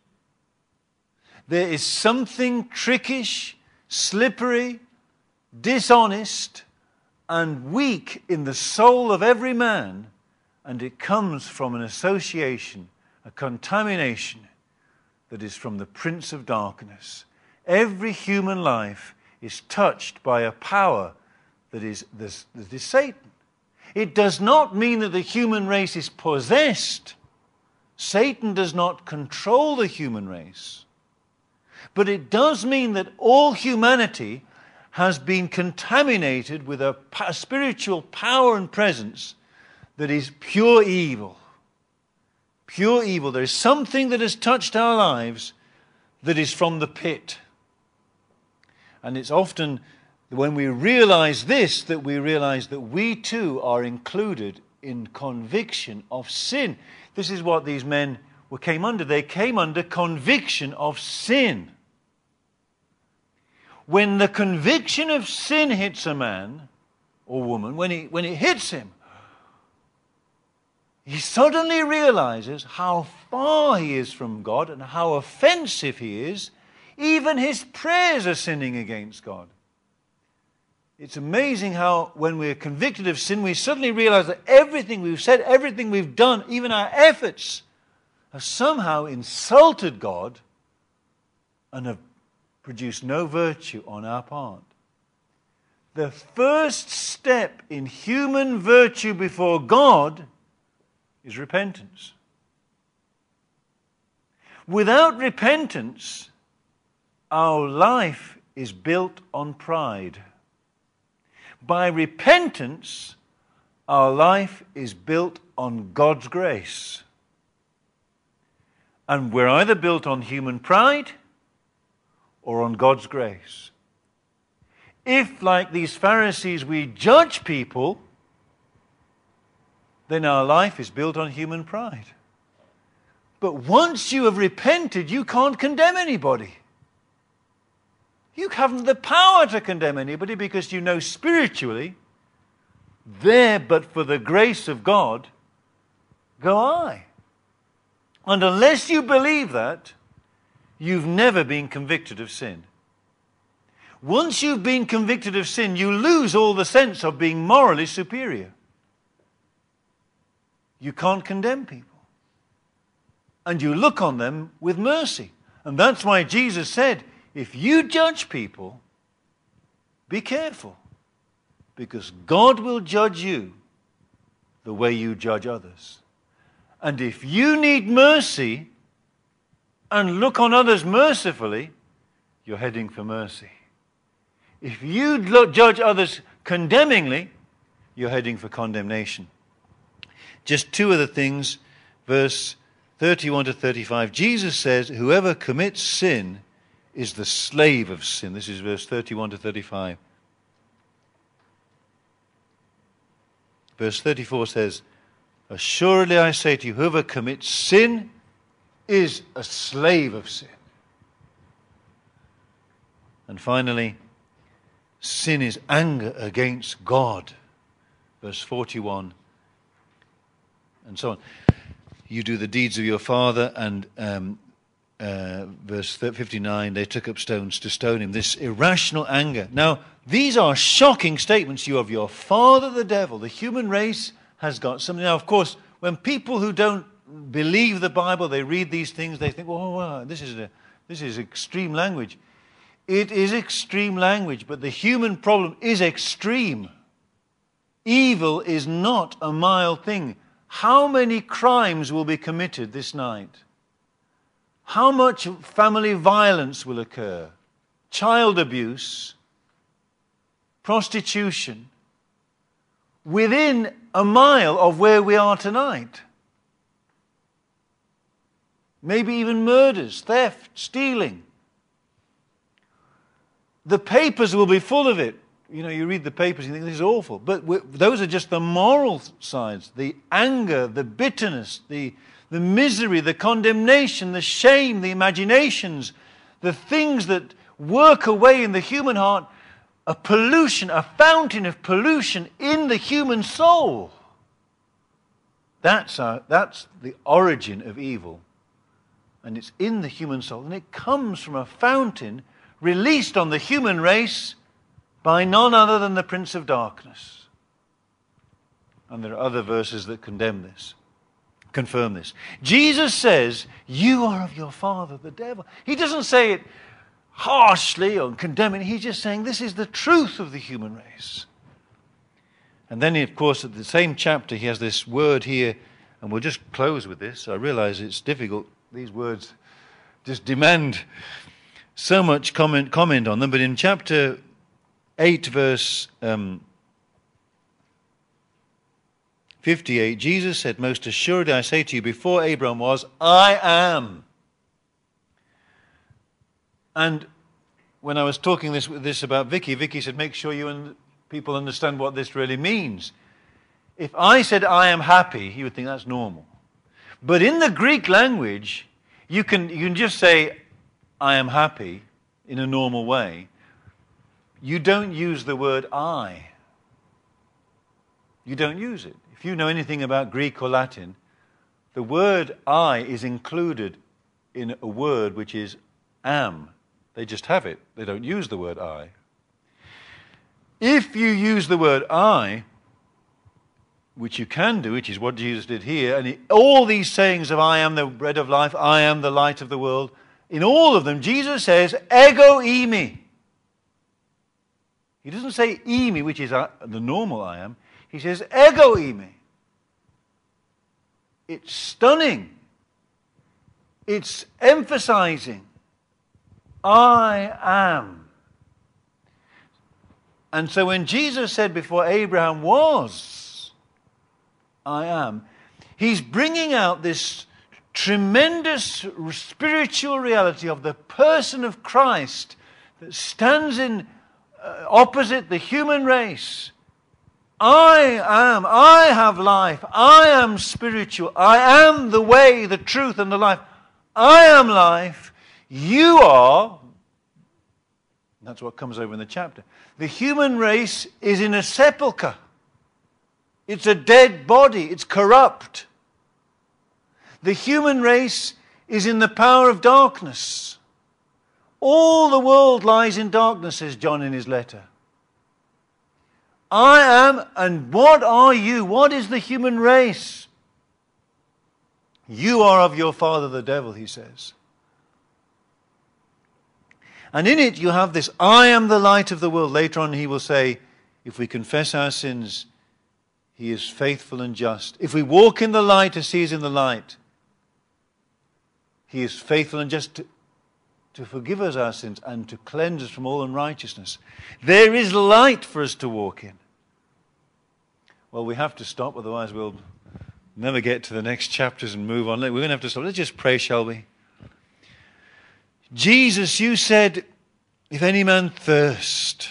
There is something trickish, slippery, dishonest, and weak in the soul of every man, and it comes from an association, a contamination that is from the prince of darkness. Every human life is touched by a power that is, this, that is Satan. It does not mean that the human race is possessed. Satan does not control the human race. But it does mean that all humanity has been contaminated with a spiritual power and presence that is pure evil. Pure evil. There is something that has touched our lives that is from the pit. And it's often when we realize this that we realize that we too are included in conviction of sin. This is what these men were came under. They came under conviction of sin. When the conviction of sin hits a man or woman, when, he, when it hits him, he suddenly realizes how far he is from God and how offensive he is. Even his prayers are sinning against God. It's amazing how when we're convicted of sin, we suddenly realize that everything we've said, everything we've done, even our efforts, have somehow insulted God and have produced no virtue on our part. The first step in human virtue before God is repentance. Without repentance, our life is built on pride. By repentance, our life is built on God's grace. And we're either built on human pride or on God's grace. If, like these Pharisees, we judge people, then our life is built on human pride. But once you have repented, you can't condemn anybody. You haven't the power to condemn anybody because you know spiritually, there but for the grace of God, go I. And unless you believe that, you've never been convicted of sin. Once you've been convicted of sin, you lose all the sense of being morally superior. You can't condemn people. And you look on them with mercy. And that's why Jesus said, if you judge people, be careful. Because God will judge you the way you judge others. And if you need mercy and look on others mercifully, you're heading for mercy. If you look, judge others condemningly, you're heading for condemnation. Just two other things, verse thirty-one to thirty-five. Jesus says, whoever commits sin is the slave of sin. This is verse thirty-one to thirty-five. Verse thirty-four says, assuredly I say to you, whoever commits sin is a slave of sin. And finally, sin is anger against God. Verse forty-one, and so on. You do the deeds of your father, and um, uh, verse fifty-nine, they took up stones to stone him. This irrational anger. Now, these are shocking statements. You have your father, the devil. The human race has got something. Now, of course, when people who don't believe the Bible, they read these things, they think, well, well this is a This is extreme language. It is extreme language, but the human problem is extreme. Evil is not a mild thing. How many crimes will be committed this night? How much family violence will occur? Child abuse, prostitution, within a mile of where we are tonight. Maybe even murders, theft, stealing. The papers will be full of it. You know, you read the papers and you think this is awful. But those are just the moral sides, the anger, the bitterness, the, the misery, the condemnation, the shame, the imaginations, the things that work away in the human heart, a pollution, a fountain of pollution in the human soul. That's, our, that's the origin of evil. And it's in the human soul. And it comes from a fountain released on the human race by none other than the Prince of Darkness. And there are other verses that condemn this, confirm this. Jesus says, you are of your father, the devil. He doesn't say it harshly or condemning. He's just saying this is the truth of the human race. And then, of course, at the same chapter, he has this word here, and we'll just close with this. I realize it's difficult. These words just demand so much comment, comment on them. But in chapter eight, verse um, fifty-eight, Jesus said, most assuredly I say to you, before Abraham was, I am. And when I was talking this, this about Vicky, Vicky said, make sure you and people understand what this really means. If I said I am happy, you would think that's normal. But in the Greek language, you can, you can just say, I am happy in a normal way. You don't use the word I. You don't use it. If you know anything about Greek or Latin, the word I is included in a word which is am. They just have it. They don't use the word I. If you use the word I, which you can do, which is what Jesus did here, and he, all these sayings of I am the bread of life, I am the light of the world, in all of them, Jesus says, ego eimi. He doesn't say eimi, which is the normal I am. He says ego eimi. It's stunning. It's emphasizing. I am. And so when Jesus said before Abraham was, I am, he's bringing out this tremendous spiritual reality of the person of Christ that stands in uh, opposite the human race. I am, I have life, I am spiritual, I am the way, the truth, and the life. I am life, you are. That's what comes over in the chapter. The human race is in a sepulchre. It's a dead body, it's corrupt. The human race is in the power of darkness. All the world lies in darkness, says John in his letter. I am, and what are you? What is the human race? You are of your father the devil, he says. And in it you have this, I am the light of the world. Later on he will say, if we confess our sins, he is faithful and just. If we walk in the light as he is in the light, he is faithful and just to, to forgive us our sins and to cleanse us from all unrighteousness. There is light for us to walk in. Well, we have to stop, otherwise we'll never get to the next chapters and move on. We're going to have to stop. Let's just pray, shall we? Jesus, you said, if any man thirst.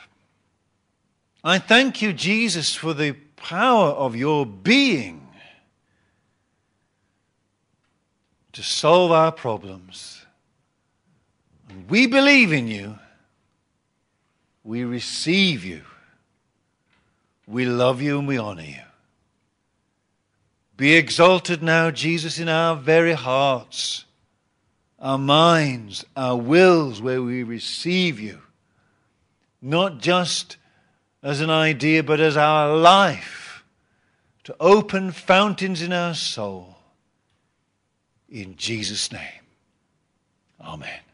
I thank you, Jesus, for the power of your being to solve our problems. And we believe in you. We receive you. We love you and we honor you. Be exalted now, Jesus, in our very hearts, our minds, our wills, where we receive you. Not just as an idea, but as our life, to open fountains in our soul. In Jesus' name. Amen.